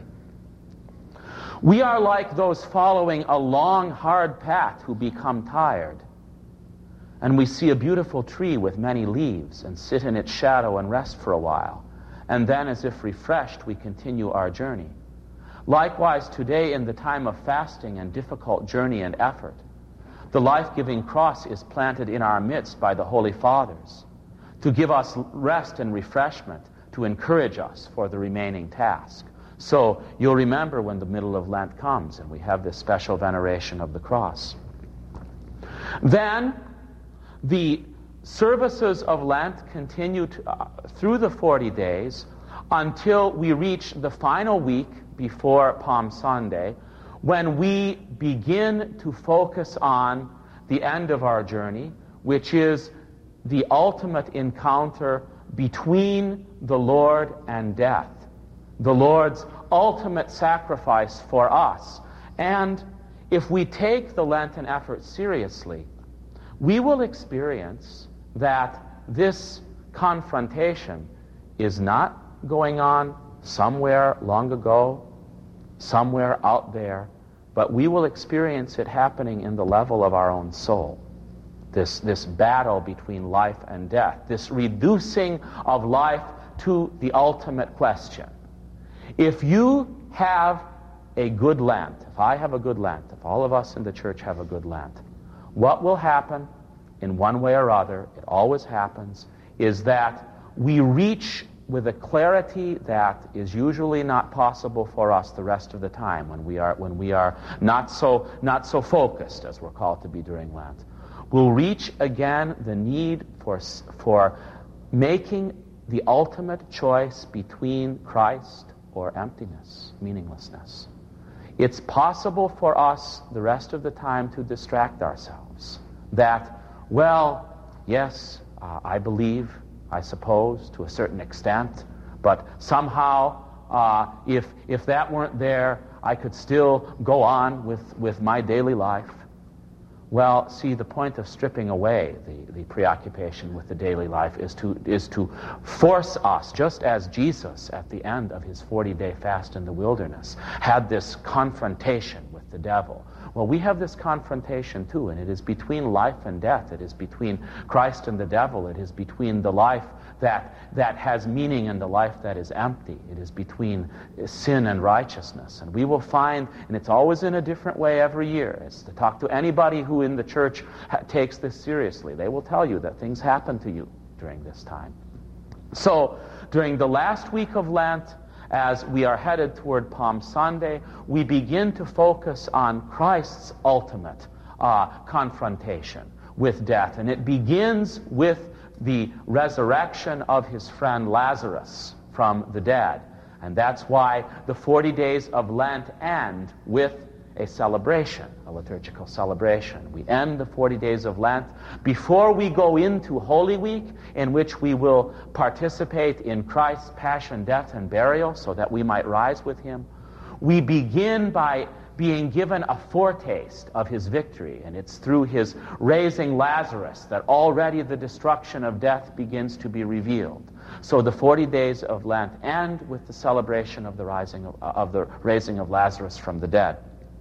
Speaker 1: We are like those following a long, hard path who become tired. And we see a beautiful tree with many leaves and sit in its shadow and rest for a while. And then, as if refreshed, we continue our journey. Likewise, today, in the time of fasting and difficult journey and effort, the life-giving cross is planted in our midst by the Holy Fathers to give us rest and refreshment, to encourage us for the remaining task. So, you'll remember when the middle of Lent comes and we have this special veneration of the cross. Then, the services of Lent continue to, uh, through the forty days until we reach the final week before Palm Sunday, when we begin to focus on the end of our journey, which is the ultimate encounter between the Lord and death, the Lord's ultimate sacrifice for us. And if we take the Lenten effort seriously, we will experience that this confrontation is not going on somewhere long ago, somewhere out there, but we will experience it happening in the level of our own soul. This, this battle between life and death, this reducing of life to the ultimate question. If you have a good Lent, if I have a good Lent, if all of us in the church have a good Lent, what will happen in one way or other, it always happens, is that we reach with a clarity that is usually not possible for us the rest of the time when we are, when we are not so, not so focused as we're called to be during Lent. We'll reach again the need for, for making the ultimate choice between Christ or emptiness, meaninglessness. It's possible for us the rest of the time to distract ourselves. That, well, yes, uh, I believe, I suppose, to a certain extent, but somehow, uh, if, if that weren't there, I could still go on with, with my daily life. Well, see, the point of stripping away the, the preoccupation with the daily life is to, is to force us, just as Jesus at the end of his forty-day fast in the wilderness had this confrontation with the devil. Well, we have this confrontation too, and it is between life and death. It is between Christ and the devil. It is between the life that, that has meaning and the life that is empty. It is between sin and righteousness. And we will find, and it's always in a different way every year, it's to talk to anybody who in the church ha- takes this seriously. They will tell you that things happen to you during this time. So, during the last week of Lent, as we are headed toward Palm Sunday, we begin to focus on Christ's ultimate uh, confrontation with death. And it begins with the resurrection of his friend Lazarus from the dead. And that's why the forty days of Lent end with a celebration, a liturgical celebration. We end the forty days of Lent before we go into Holy Week, in which we will participate in Christ's passion, death, and burial so that we might rise with him. We begin by being given a foretaste of his victory, and it's through his raising Lazarus that already the destruction of death begins to be revealed. So the forty days of Lent end with the celebration of the rising of, of the raising of Lazarus from the dead.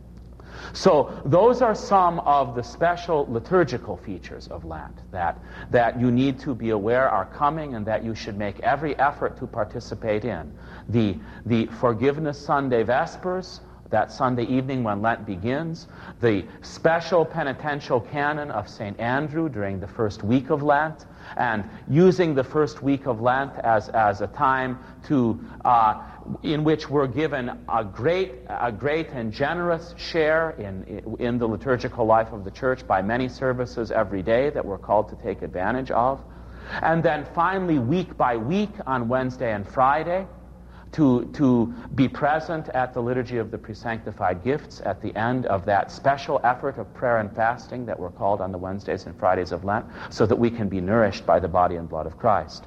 Speaker 1: So those are some of the special liturgical features of Lent that, that you need to be aware are coming and that you should make every effort to participate in. The, the Forgiveness Sunday Vespers, that Sunday evening when Lent begins, the special penitential canon of Saint Andrew during the first week of Lent, and using the first week of Lent as, as a time to uh, in which we're given a great, a great and generous share in, in the liturgical life of the church by many services every day that we're called to take advantage of. And then finally, week by week on Wednesday and Friday, to, to be present at the Liturgy of the Presanctified Gifts at the end of that special effort of prayer and fasting that we're called on the Wednesdays and Fridays of Lent, so that we can be nourished by the body and blood of Christ.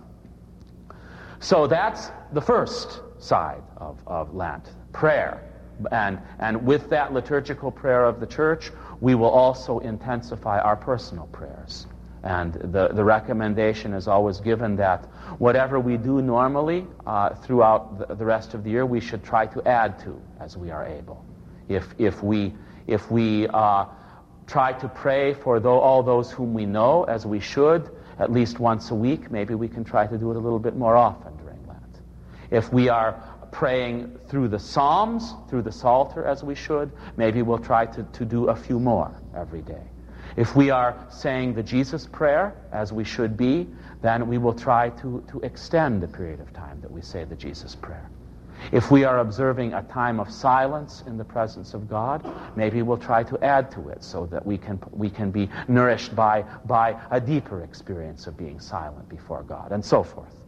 Speaker 1: So that's the first side of, of Lent, prayer. And, and with that liturgical prayer of the church, we will also intensify our personal prayers. And the, the recommendation is always given that whatever we do normally uh, throughout the, the rest of the year, we should try to add to as we are able. If, if we, if we uh, try to pray for though, all those whom we know, as we should, at least once a week, maybe we can try to do it a little bit more often during Lent. If we are praying through the Psalms, through the Psalter, as we should, maybe we'll try to, to do a few more every day. If we are saying the Jesus prayer, as we should be, then we will try to, to extend the period of time that we say the Jesus prayer. If we are observing a time of silence in the presence of God, maybe we'll try to add to it so that we can, we can be nourished by, by a deeper experience of being silent before God, and so forth.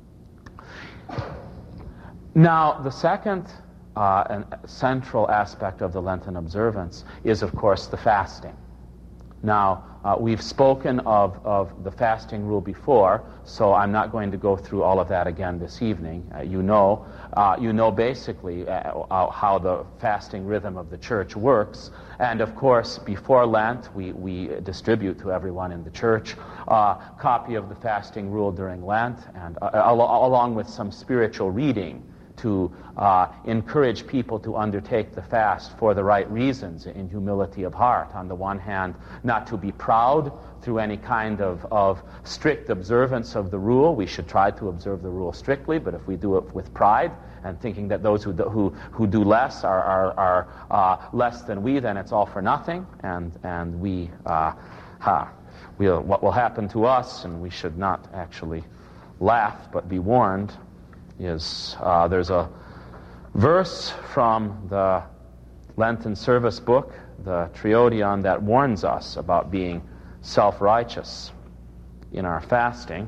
Speaker 1: Now, the second uh, and central aspect of the Lenten observance is, of course, the fasting. Now, Uh, we've spoken of, of the fasting rule before, so I'm not going to go through all of that again this evening. Uh, you know, uh, you know basically uh, how the fasting rhythm of the church works. And of course, before Lent, we, we distribute to everyone in the church a uh, copy of the fasting rule during Lent, and uh, al- along with some spiritual reading to uh, encourage people to undertake the fast for the right reasons, in humility of heart. On the one hand, not to be proud through any kind of, of strict observance of the rule. We should try to observe the rule strictly, but if we do it with pride and thinking that those who do, who, who do less are, are, are uh, less than we, then it's all for nothing, and, and we, uh, ha, we'll, what will happen to us, and we should not actually laugh, but be warned, is uh, there's a verse from the Lenten service book, the Triodion, that warns us about being self-righteous in our fasting.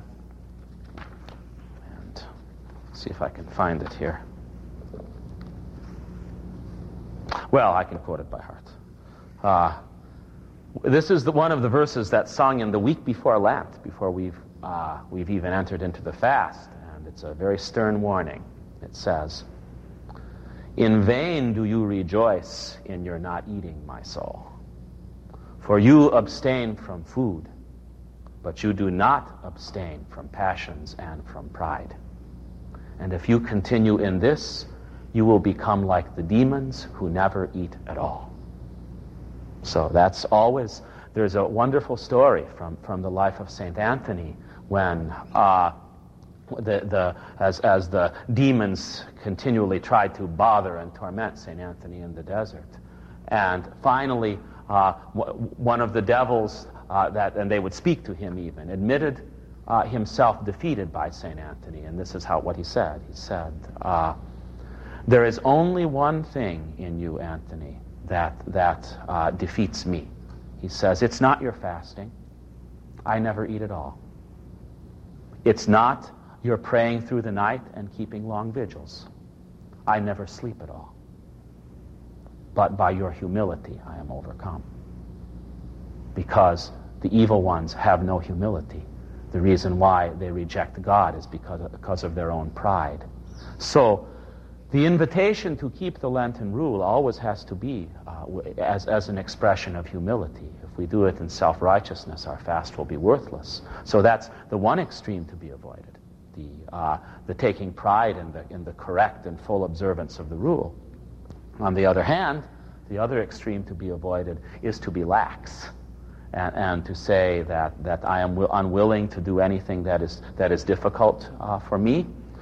Speaker 1: And see if I can find it here. Well, I can quote it by heart. Uh, this is the, one of the verses that's sung in the week before Lent, before we've uh, we've even entered into the fast. It's a very stern warning. It says, "In vain do you rejoice in your not eating, my soul. For you abstain from food, but you do not abstain from passions and from pride. And if you continue in this, you will become like the demons who never eat at all." So that's always, there's a wonderful story from, from the life of Saint Anthony when uh, The, the, as, as the demons continually tried to bother and torment Saint Anthony in the desert. And finally, uh, w- one of the devils, uh, that, and they would speak to him even, admitted uh, himself defeated by Saint Anthony. And this is how what he said. He said, uh, "There is only one thing in you, Anthony, that, that uh, defeats me." He says, "It's not your fasting. I never eat at all. It's not you're praying through the night and keeping long vigils. I never sleep at all. But by your humility I am overcome. Because the evil ones have no humility. The reason why they reject God is because of, because of their own pride." So the invitation to keep the Lenten rule always has to be uh, as, as an expression of humility. If we do it in self-righteousness, our fast will be worthless. So that's the one extreme to be avoided. The, uh, the taking pride in the, in the correct and full observance of the rule. On the other hand, the other extreme to be avoided is to be lax and, and to say that, that I am will, unwilling to do anything that is, that is difficult uh, for me.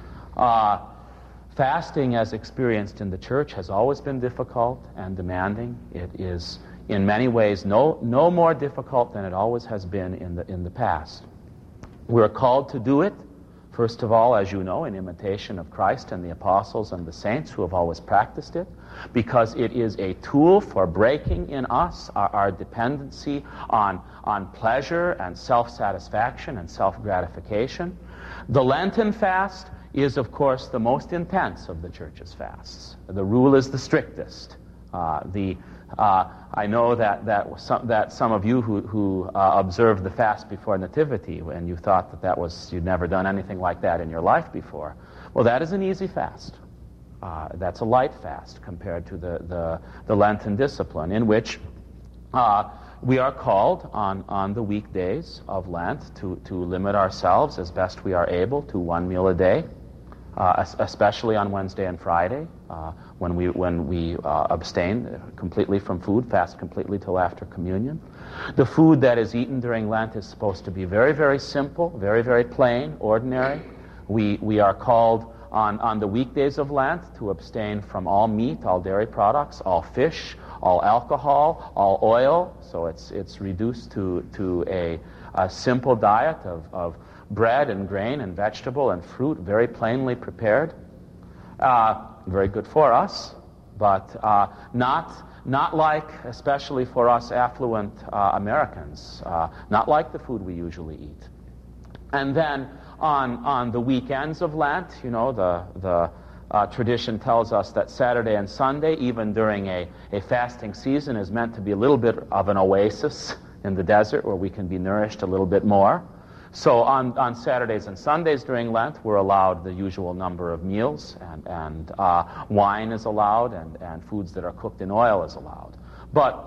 Speaker 1: Uh, fasting, as experienced in the church, has always been difficult and demanding. It is in many ways no, no more difficult than it always has been in the, in the past. We're called to do it, first of all, as you know, in imitation of Christ and the apostles and the saints who have always practiced it, because it is a tool for breaking in us our, our dependency on, on pleasure and self-satisfaction and self-gratification. The Lenten fast is, of course, the most intense of the Church's fasts. The rule is the strictest. Uh, the Uh, I know that that some, that some of you who, who uh, observed the fast before Nativity, and you thought that that was, you'd never done anything like that in your life before. Well, that is an easy fast. Uh, that's a light fast compared to the, the, the Lenten discipline, in which uh, we are called on, on the weekdays of Lent to, to limit ourselves as best we are able to one meal a day. Uh, especially on Wednesday and Friday, uh, when we when we uh, abstain completely from food, fast completely till after communion. The food that is eaten during Lent is supposed to be very, very simple, very, very plain, ordinary. We we are called on, on the weekdays of Lent to abstain from all meat, all dairy products, all fish, all alcohol, all oil. So it's it's reduced to to a, a simple diet of of bread and grain and vegetable and fruit, very plainly prepared. Uh, very good for us, but uh, not not like, especially for us affluent uh, Americans, uh, not like the food we usually eat. And then on on the weekends of Lent, you know, the the uh, tradition tells us that Saturday and Sunday, even during a, a fasting season, is meant to be a little bit of an oasis in the desert where we can be nourished a little bit more. So on, on Saturdays and Sundays during Lent, we're allowed the usual number of meals, and, and uh, wine is allowed, and, and foods that are cooked in oil is allowed. But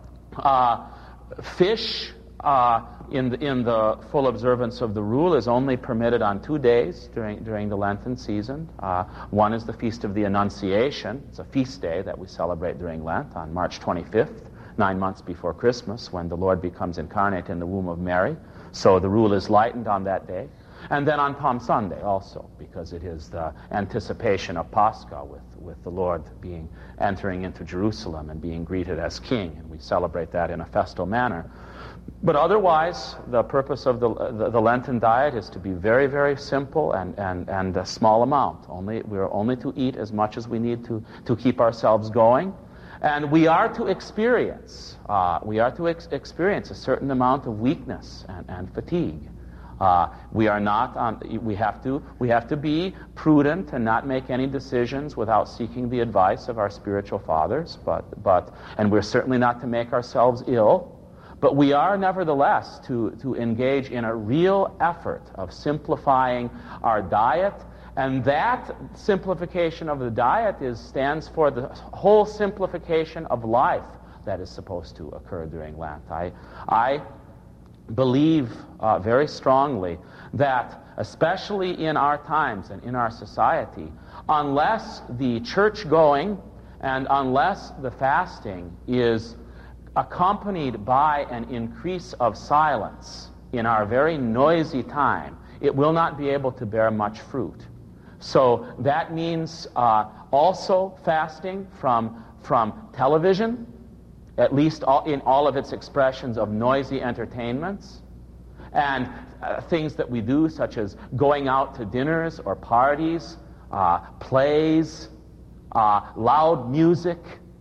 Speaker 1: uh, fish uh, in, the, in the full observance of the rule is only permitted on two days during, during the Lenten season. Uh, one is the Feast of the Annunciation. It's a feast day that we celebrate during Lent on March twenty-fifth, nine months before Christmas, when the Lord becomes incarnate in the womb of Mary. So the rule is lightened on that day. And then on Palm Sunday also, because it is the anticipation of Pascha with, with the Lord being entering into Jerusalem and being greeted as king. And we celebrate that in a festal manner. But otherwise, the purpose of the, the, the Lenten diet is to be very, very simple and, and, and a small amount. Only, we're only to eat as much as we need to, to keep ourselves going. And we are to experience, uh, we are to ex- experience a certain amount of weakness and, and fatigue. Uh, we are not on, we have to, we have to be prudent and not make any decisions without seeking the advice of our spiritual fathers, but, but, and we're certainly not to make ourselves ill, but we are nevertheless to, to engage in a real effort of simplifying our diet. And that simplification of the diet is, stands for the whole simplification of life that is supposed to occur during Lent. I, I believe uh, very strongly that, especially in our times and in our society, unless the church-going and unless the fasting is accompanied by an increase of silence in our very noisy time, it will not be able to bear much fruit. So that means uh, also fasting from, from television, at least all, in all of its expressions of noisy entertainments, and uh, things that we do, such as going out to dinners or parties, uh, plays, uh, loud music,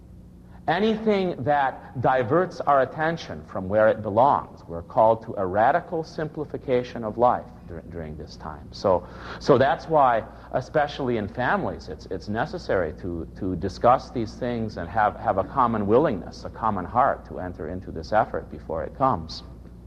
Speaker 1: anything that diverts our attention from where it belongs. We're called to a radical simplification of life dur- during this time. So, so that's why, especially in families, it's it's necessary to to discuss these things and have, have a common willingness, a common heart to enter into this effort before it comes.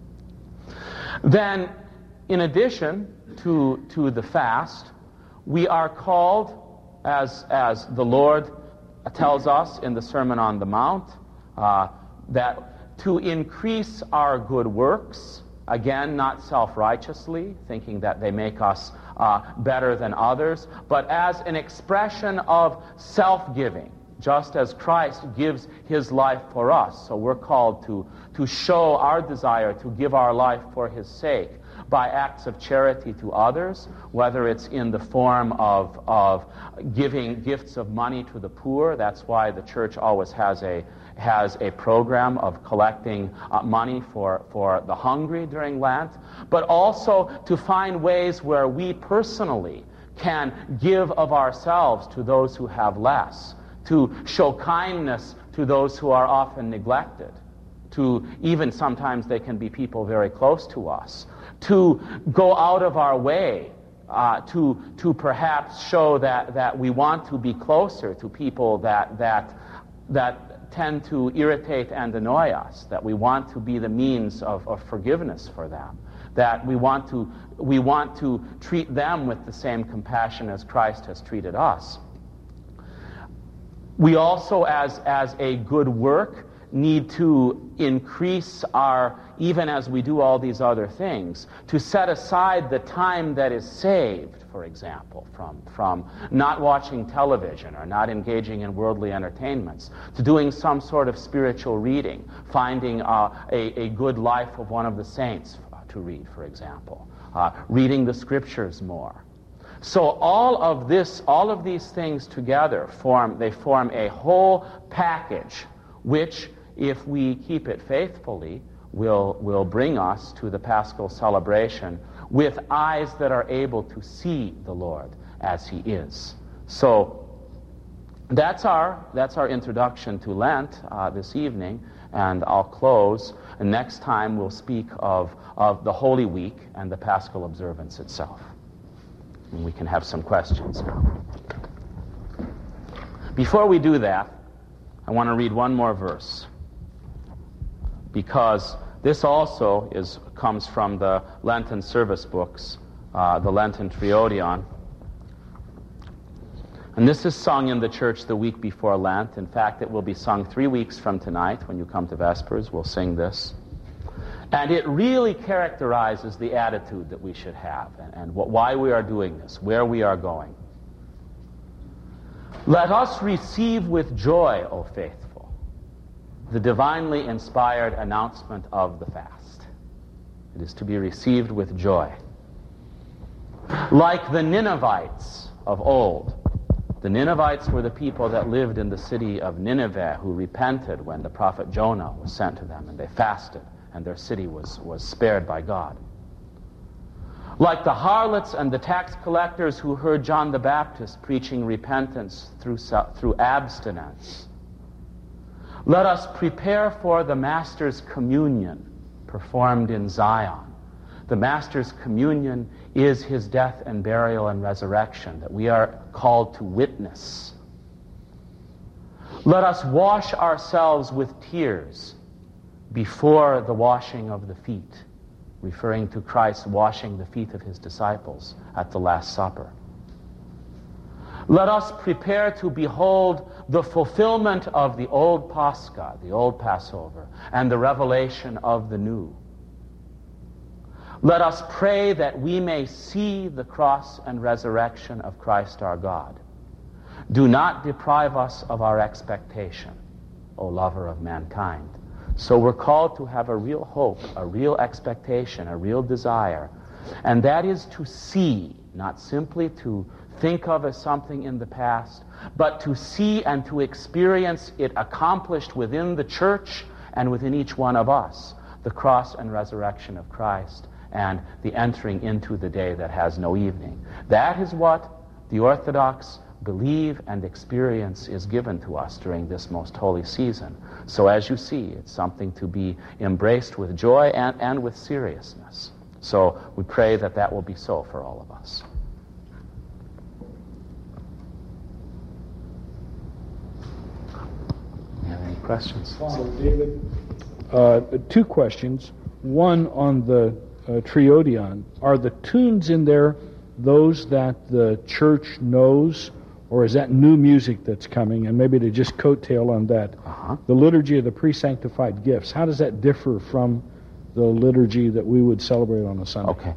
Speaker 1: Then, in addition to to the fast, we are called, as as the Lord tells us in the Sermon on the Mount, uh, that to increase our good works, again, not self-righteously, thinking that they make us uh, better than others, but as an expression of self-giving, just as Christ gives his life for us. So we're called to, to show our desire to give our life for his sake by acts of charity to others, whether it's in the form of, of giving gifts of money to the poor. That's why the church always has a has a program of collecting uh, money for, for the hungry during Lent, but also to find ways where we personally can give of ourselves to those who have less, to show kindness to those who are often neglected, to even sometimes they can be people very close to us, to go out of our way uh, to to perhaps show that, that we want to be closer to people that that that tend to irritate and annoy us, that we want to be the means of, of forgiveness for them, that we want to we want to treat them with the same compassion as Christ has treated us. We also, as as a good work, need to increase our, even as we do all these other things, to set aside the time that is saved, for example, from, from not watching television or not engaging in worldly entertainments, to doing some sort of spiritual reading, finding uh, a, a good life of one of the saints to read, for example, uh, reading the scriptures more. So all of this, all of these things together form, they form a whole package which, if we keep it faithfully, will will bring us to the Paschal celebration with eyes that are able to see the Lord as he is. So that's our that's our introduction to Lent uh, this evening, and I'll close. And next time we'll speak of, of the Holy Week and the Paschal observance itself. And we can have some questions now. Before we do that, I want to read one more verse, because This also is comes from the Lenten service books, uh, the Lenten Triodion. And this is sung in the church the week before Lent. In fact, it will be sung three weeks from tonight. When you come to Vespers, we'll sing this. And it really characterizes the attitude that we should have and, and what, why we are doing this, where we are going. Let us receive with joy, O faithful, the divinely inspired announcement of the fast. It is to be received with joy. Like the Ninevites of old, the Ninevites were the people that lived in the city of Nineveh who repented when the prophet Jonah was sent to them, and they fasted, and their city was, was spared by God. Like the harlots and the tax collectors who heard John the Baptist preaching repentance through, through abstinence, let us prepare for the Master's communion performed in Zion. The Master's communion is his death and burial and resurrection that we are called to witness. Let us wash ourselves with tears before the washing of the feet, referring to Christ washing the feet of his disciples at the Last Supper. Let us prepare to behold the fulfillment of the old Pascha, the old Passover, and the revelation of the new. Let us pray that we may see the cross and resurrection of Christ our God. Do not deprive us of our expectation, O lover of mankind. So we're called to have a real hope, a real expectation, a real desire. And that is to see, not simply to think of as something in the past, but to see and to experience it accomplished within the church and within each one of us, the cross and resurrection of Christ and the entering into the day that has no evening. That is what the Orthodox believe and experience is given to us during this most holy season. So as you see, it's something to be embraced with joy and, and with seriousness. So we pray that that will be so for all of us. Do you have any questions?
Speaker 2: Father David, uh, two questions. One on the uh, Triodion. Are the tunes in there those that the church knows, or is that new music that's coming? And maybe to just coattail on that,
Speaker 1: uh-huh.
Speaker 2: the liturgy of the pre-sanctified gifts, how does that differ from the liturgy that we would celebrate on a Sunday?
Speaker 1: Okay.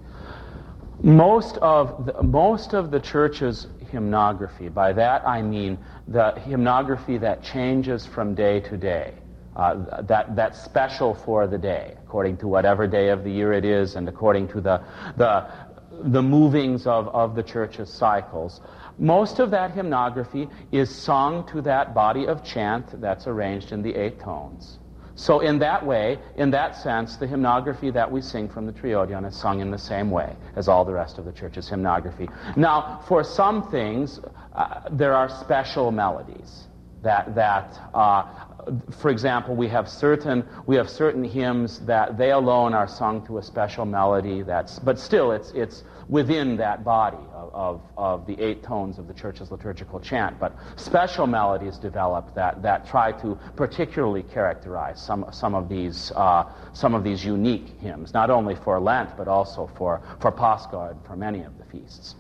Speaker 1: Most of the, most of the church's hymnography, by that I mean the hymnography that changes from day to day, uh, that that's special for the day, according to whatever day of the year it is, and according to the the the movings of, of the church's cycles. Most of that hymnography is sung to that body of chant that's arranged in the eight tones. So in that way, in that sense, the hymnography that we sing from the Triodion is sung in the same way as all the rest of the church's hymnography. Now, for some things, uh, there are special melodies that, that uh, for example, we have certain we have certain hymns that they alone are sung to a special melody. That's but still, it's it's within that body of, of, of the eight tones of the church's liturgical chant. But special melodies develop that that try to particularly characterize some some of these uh, some of these unique hymns, not only for Lent but also for for Pascha and for many of the feasts.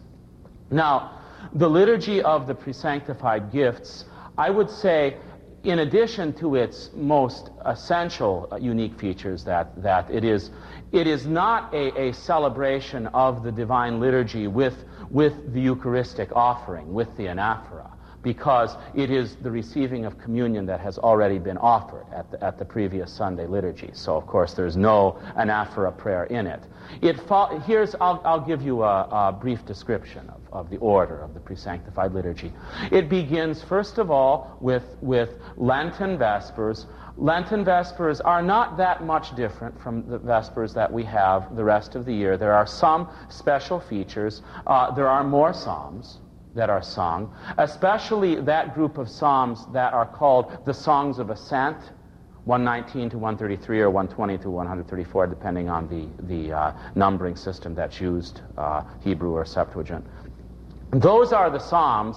Speaker 1: Now, the liturgy of the pre-sanctified gifts, I would say, in addition to its most essential uh, unique features, that, that it is it is not a, a celebration of the divine liturgy with, with the Eucharistic offering, with the anaphora, because it is the receiving of communion that has already been offered at the, at the previous Sunday liturgy. So, of course, there's no anaphora prayer in it. It fo- here's I'll, I'll give you a, a brief description of, of the order of the pre-sanctified liturgy. It begins, first of all, with, with Lenten Vespers. Lenten Vespers are not that much different from the Vespers that we have the rest of the year. There are some special features. Uh, there are more psalms that are sung, especially that group of psalms that are called the Songs of Ascent, one nineteen to one thirty-three or one twenty to one thirty-four, depending on the, the uh, numbering system that's used, uh, Hebrew or Septuagint. Those are the psalms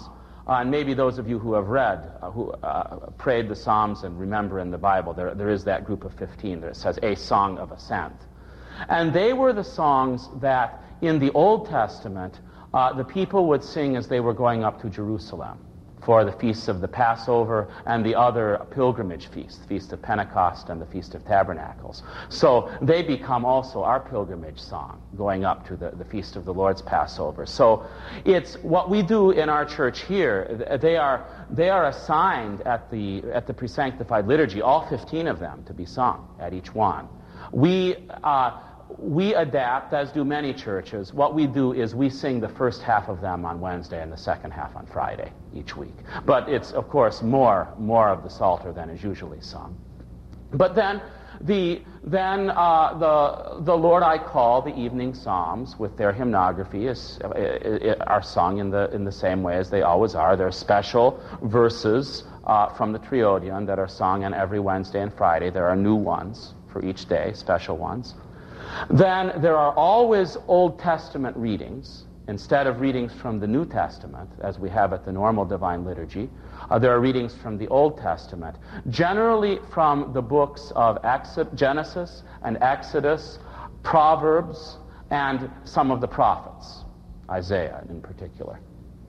Speaker 1: Uh, and maybe those of you who have read, uh, who uh, prayed the Psalms and remember in the Bible, there, there is that group of fifteen that says, a song of ascent. And they were the songs that in the Old Testament, uh, the people would sing as they were going up to Jerusalem for the feasts of the Passover and the other pilgrimage feasts, the Feast of Pentecost and the Feast of Tabernacles. So they become also our pilgrimage song, going up to the, the Feast of the Lord's Passover. So it's what we do in our church here. They are, they are assigned at the, at the pre-sanctified liturgy, all fifteen of them, to be sung at each one. We... Uh, We adapt, as do many churches. What we do is we sing the first half of them on Wednesday and the second half on Friday each week. But it's, of course, more more of the Psalter than is usually sung. But then the then uh, the the Lord I Call, the evening psalms with their hymnography is uh, are sung in the in the same way as they always are. There are special verses uh, from the Triodion that are sung on every Wednesday and Friday. There are new ones for each day, special ones. Then there are always Old Testament readings. Instead of readings from the New Testament, as we have at the normal Divine Liturgy, uh, there are readings from the Old Testament, generally from the books of Exod- Genesis and Exodus, Proverbs, and some of the prophets, Isaiah in particular.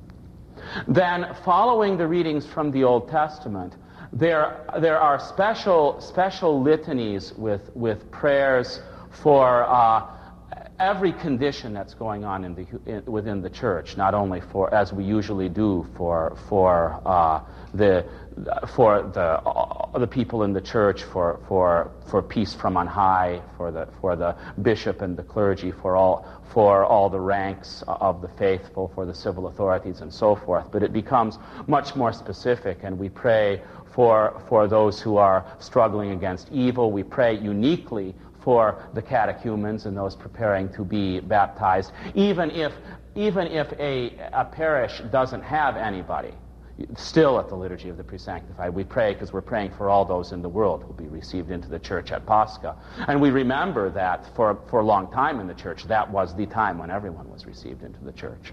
Speaker 1: Then, following the readings from the Old Testament, there, there are special, special litanies with, with prayers for uh, every condition that's going on in the, in, within the church, not only for, as we usually do, for for uh, the for the uh, the people in the church, for for for peace from on high, for the for the bishop and the clergy, for all for all the ranks of the faithful, for the civil authorities, and so forth. But it becomes much more specific, and we pray for for those who are struggling against evil. We pray uniquely for the catechumens and those preparing to be baptized, even if even if a, a parish doesn't have anybody. Still at the Liturgy of the Presanctified, we pray because we're praying for all those in the world who will be received into the church at Pascha. And we remember that for, for a long time in the church, that was the time when everyone was received into the church.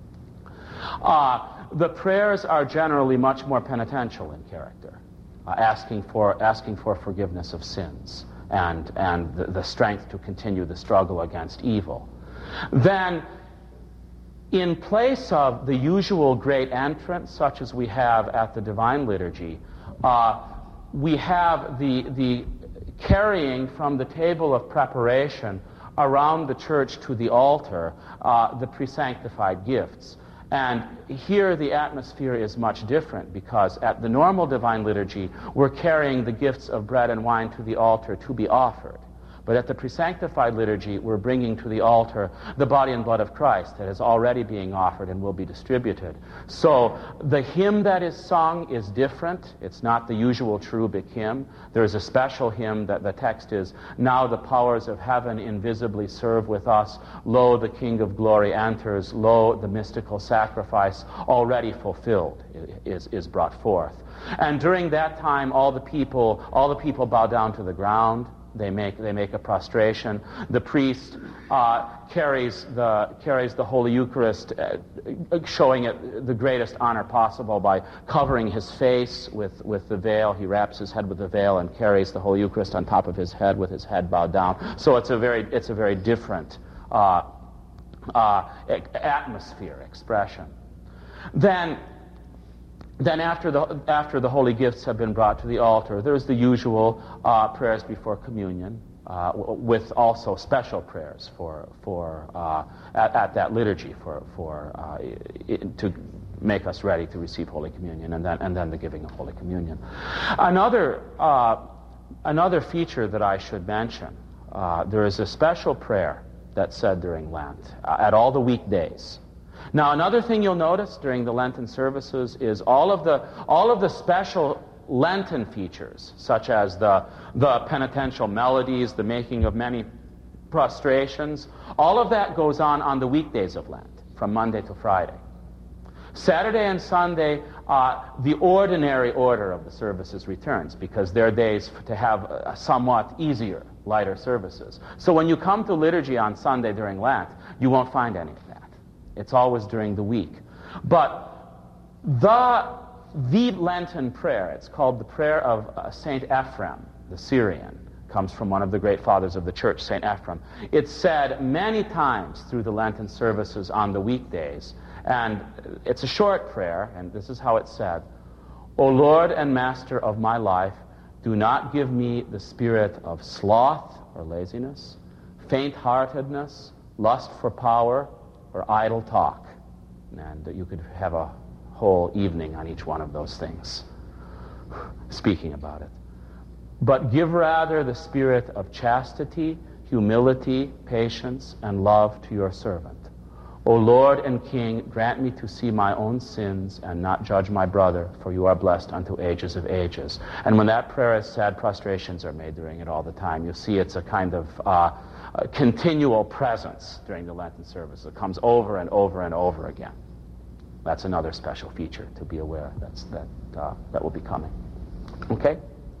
Speaker 1: Uh, the prayers are generally much more penitential in character, uh, asking for asking for forgiveness of sins, and, and the, the strength to continue the struggle against evil. Then, in place of the usual great entrance, such as we have at the Divine Liturgy, uh, we have the, the carrying from the table of preparation around the church to the altar uh, the pre-sanctified gifts. And here the atmosphere is much different, because at the normal Divine Liturgy, we're carrying the gifts of bread and wine to the altar to be offered. But at the Presanctified Liturgy, we're bringing to the altar the body and blood of Christ that is already being offered and will be distributed. So the hymn that is sung is different. It's not the usual cherubic hymn. There's a special hymn that the text is, "Now the powers of heaven invisibly serve with us. Lo, the King of glory enters. Lo, the mystical sacrifice already fulfilled is, is brought forth." And during that time, all the people, all the people bow down to the ground. They make they make a prostration. The priest uh, carries the carries the Holy Eucharist, uh, showing it the greatest honor possible by covering his face with, with the veil. He wraps his head with the veil and carries the Holy Eucharist on top of his head with his head bowed down. So it's a very it's a very different uh, uh, atmosphere expression. Then. Then after the, after the holy gifts have been brought to the altar, there's the usual uh, prayers before communion, uh, w- with also special prayers for, for uh, at, at that liturgy for, for uh, it, to make us ready to receive Holy Communion, and then, and then the giving of Holy Communion. Another, uh, another feature that I should mention, uh, there is a special prayer that's said during Lent uh, at all the weekdays. Now, another thing you'll notice during the Lenten services is all of the all of the special Lenten features, such as the the penitential melodies, the making of many prostrations. All of that goes on on the weekdays of Lent, from Monday to Friday. Saturday and Sunday, uh, the ordinary order of the services returns, because they're days to have uh, somewhat easier, lighter services. So when you come to liturgy on Sunday during Lent, you won't find any of that. It's always during the week. But The, the Lenten prayer, it's called the prayer of uh, Saint Ephrem, the Syrian, comes from one of the great fathers of the church, Saint Ephrem. It's said many times through the Lenten services on the weekdays, and it's a short prayer, and this is how it's said. O Lord and Master of my life, do not give me the spirit of sloth or laziness, faint-heartedness, lust for power, or idle talk. And you could have a whole evening on each one of those things, speaking about it. But give rather the spirit of chastity, humility, patience, and love to your servant. O Lord and King, grant me to see my own sins and not judge my brother, for you are blessed unto ages of ages. And when that prayer is said, prostrations are made during it all the time. You'll see it's a kind of uh, a continual presence during the Lenten service. It comes over and over and over again. That's another special feature to be aware that's, that, uh, that will be coming. Okay?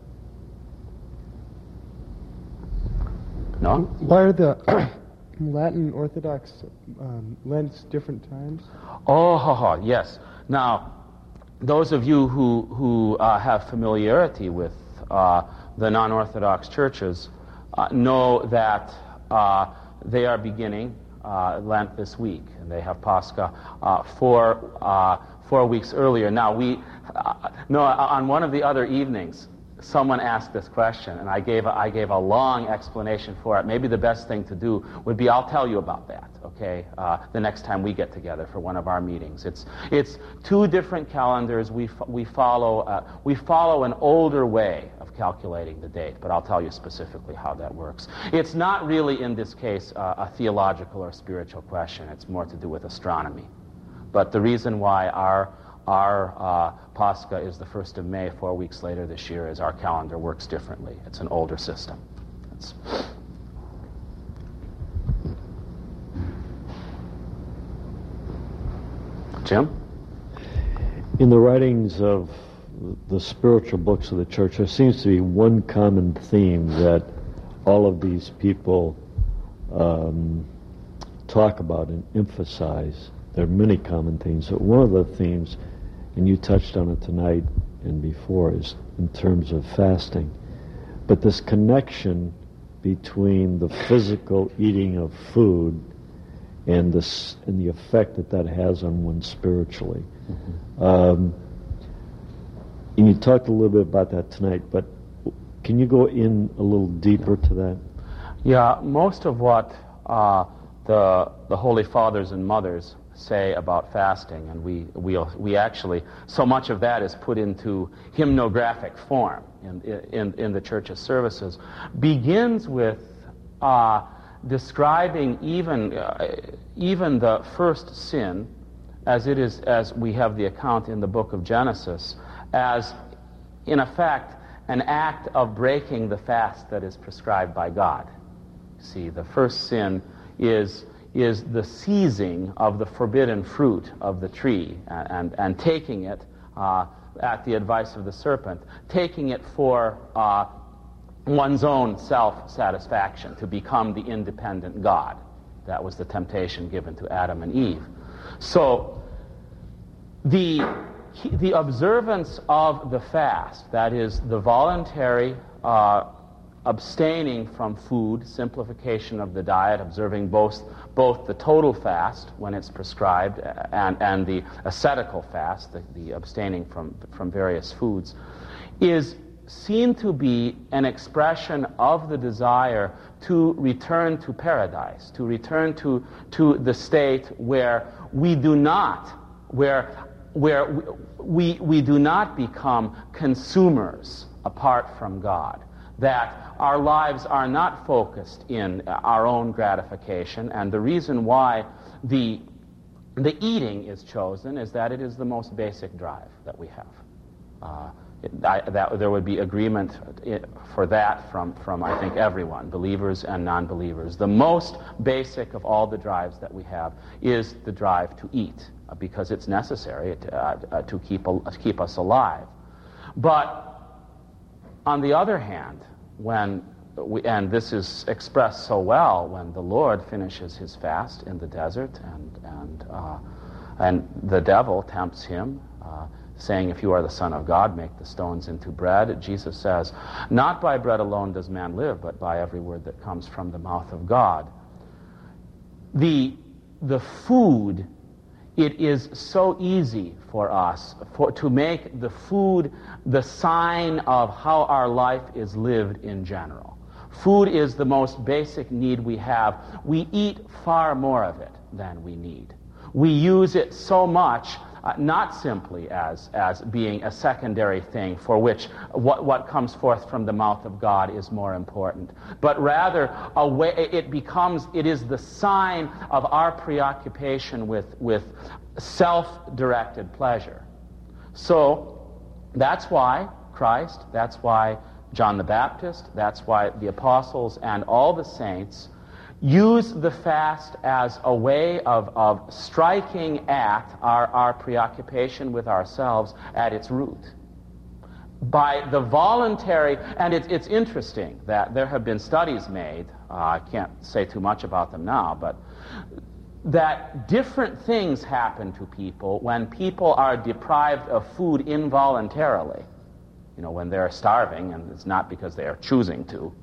Speaker 1: No?
Speaker 3: Why are the Latin Orthodox um, Lents different times?
Speaker 1: Oh, ho, ho, yes. Now, those of you who, who uh, have familiarity with uh, the non-Orthodox churches uh, know that uh, they are beginning uh, Lent this week, and they have Pascha uh, four, uh, four weeks earlier. Now, we, uh, no, on one of the other evenings, someone asked this question, and I gave, a, I gave a long explanation for it. Maybe the best thing to do would be, I'll tell you about that, okay, uh, the next time we get together for one of our meetings. It's, it's two different calendars. We, f- we, follow, uh, we follow an older way of calculating the date, but I'll tell you specifically how that works. It's not really, in this case, uh, a theological or spiritual question. It's more to do with astronomy. But the reason why our Our uh, Pascha is the first of May, four weeks later this year, as our calendar works differently. It's an older system. It's... Jim?
Speaker 4: In the writings of the spiritual books of the church, there seems to be one common theme that all of these people um, talk about and emphasize. There are many common themes, but one of the themes, and you touched on it tonight and before, is in terms of fasting. But this connection between the physical eating of food and, this, and the effect that that has on one spiritually. Mm-hmm. Um, and you talked a little bit about that tonight, but can you go in a little deeper to that?
Speaker 1: Yeah, most of what uh, the, the Holy Fathers and Mothers say about fasting, and we, we, we actually, so much of that is put into hymnographic form in, in, in the church's services, begins with uh, describing even, uh, even the first sin, as it is, as we have the account in the book of Genesis, as, in effect, an act of breaking the fast that is prescribed by God. See, the first sin is is the seizing of the forbidden fruit of the tree and, and, and taking it uh, at the advice of the serpent, taking it for uh, one's own self-satisfaction, to become the independent God. That was the temptation given to Adam and Eve. So the, the observance of the fast, that is the voluntary uh, abstaining from food, simplification of the diet, observing both both the total fast when it's prescribed and, and the ascetical fast, the, the abstaining from, from various foods, is seen to be an expression of the desire to return to paradise, to return to, to the state where we do not, where, where we, we do not become consumers apart from God, that our lives are not focused in our own gratification, and the reason why the, the eating is chosen is that it is the most basic drive that we have. Uh, it, I, that, there would be agreement for that from, from, I think, everyone, believers and non-believers. The most basic of all the drives that we have is the drive to eat, uh, because it's necessary to, uh, uh, to, keep, uh, keep us alive. But on the other hand, when we, and this is expressed so well when the Lord finishes his fast in the desert, and and uh, and the devil tempts him uh, uh, saying, if you are the Son of God, make the stones into bread. Jesus says, not by bread alone does man live, but by every word that comes from the mouth of God. The, the food, it is so easy for us for, to make the food the sign of how our life is lived in general. Food is the most basic need we have. We eat far more of it than we need. We use it so much, uh, not simply as, as being a secondary thing for which what, what comes forth from the mouth of God is more important, but rather a way, it becomes, it is the sign of our preoccupation with, with self-directed pleasure. So that's why Christ, that's why John the Baptist, that's why the apostles and all the saints use the fast as a way of, of striking at our, our preoccupation with ourselves at its root. By the voluntary, and it, it's interesting that there have been studies made, uh, I can't say too much about them now, but that different things happen to people when people are deprived of food involuntarily. You know, when they're starving, and it's not because they are choosing to,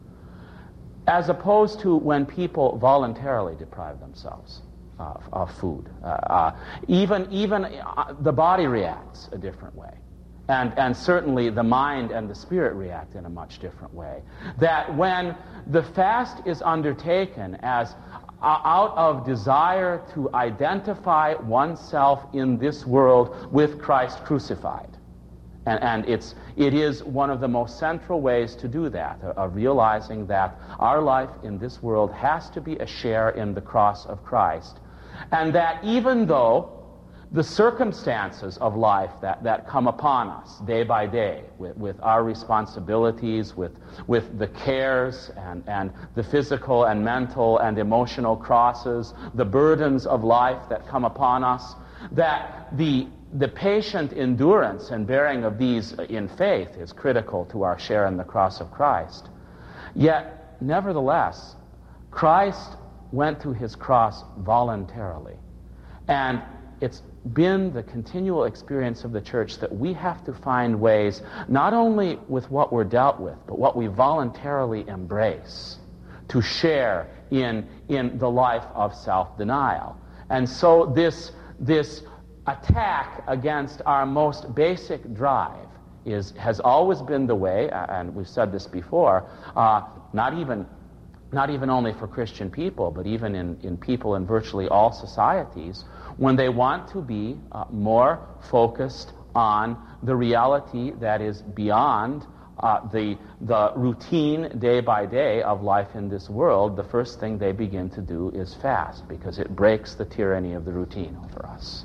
Speaker 1: as opposed to when people voluntarily deprive themselves uh, of food. Uh, uh, even even uh, the body reacts a different way. And, and certainly the mind and the spirit react in a much different way. That when the fast is undertaken as uh, out of desire to identify oneself in this world with Christ crucified, And, and it's, it is one of the most central ways to do that, of, of realizing that our life in this world has to be a share in the cross of Christ. And that even though the circumstances of life that, that come upon us day by day, with, with our responsibilities, with, with the cares and, and the physical and mental and emotional crosses, the burdens of life that come upon us, that the The patient endurance and bearing of these in faith is critical to our share in the cross of Christ. Yet, nevertheless, Christ went to his cross voluntarily. And it's been the continual experience of the church that we have to find ways, not only with what we're dealt with, but what we voluntarily embrace, to share in, in the life of self-denial. And so this, this attack against our most basic drive is has always been the way, and we've said this before, uh, not even not even only for Christian people, but even in, in people in virtually all societies, when they want to be uh, more focused on the reality that is beyond uh, the the routine day by day of life in this world, the first thing they begin to do is fast, because it breaks the tyranny of the routine over us.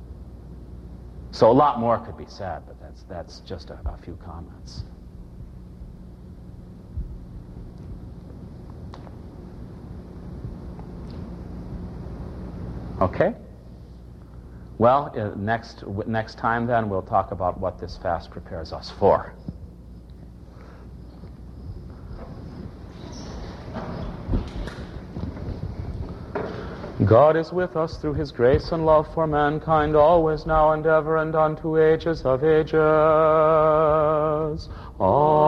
Speaker 1: So a lot more could be said, but that's that's just a, a few comments. Okay. Well, uh, next w- next time then we'll talk about what this fast prepares us for. God is with us through his grace and love for mankind, always, now, and ever, and unto ages of ages. Amen.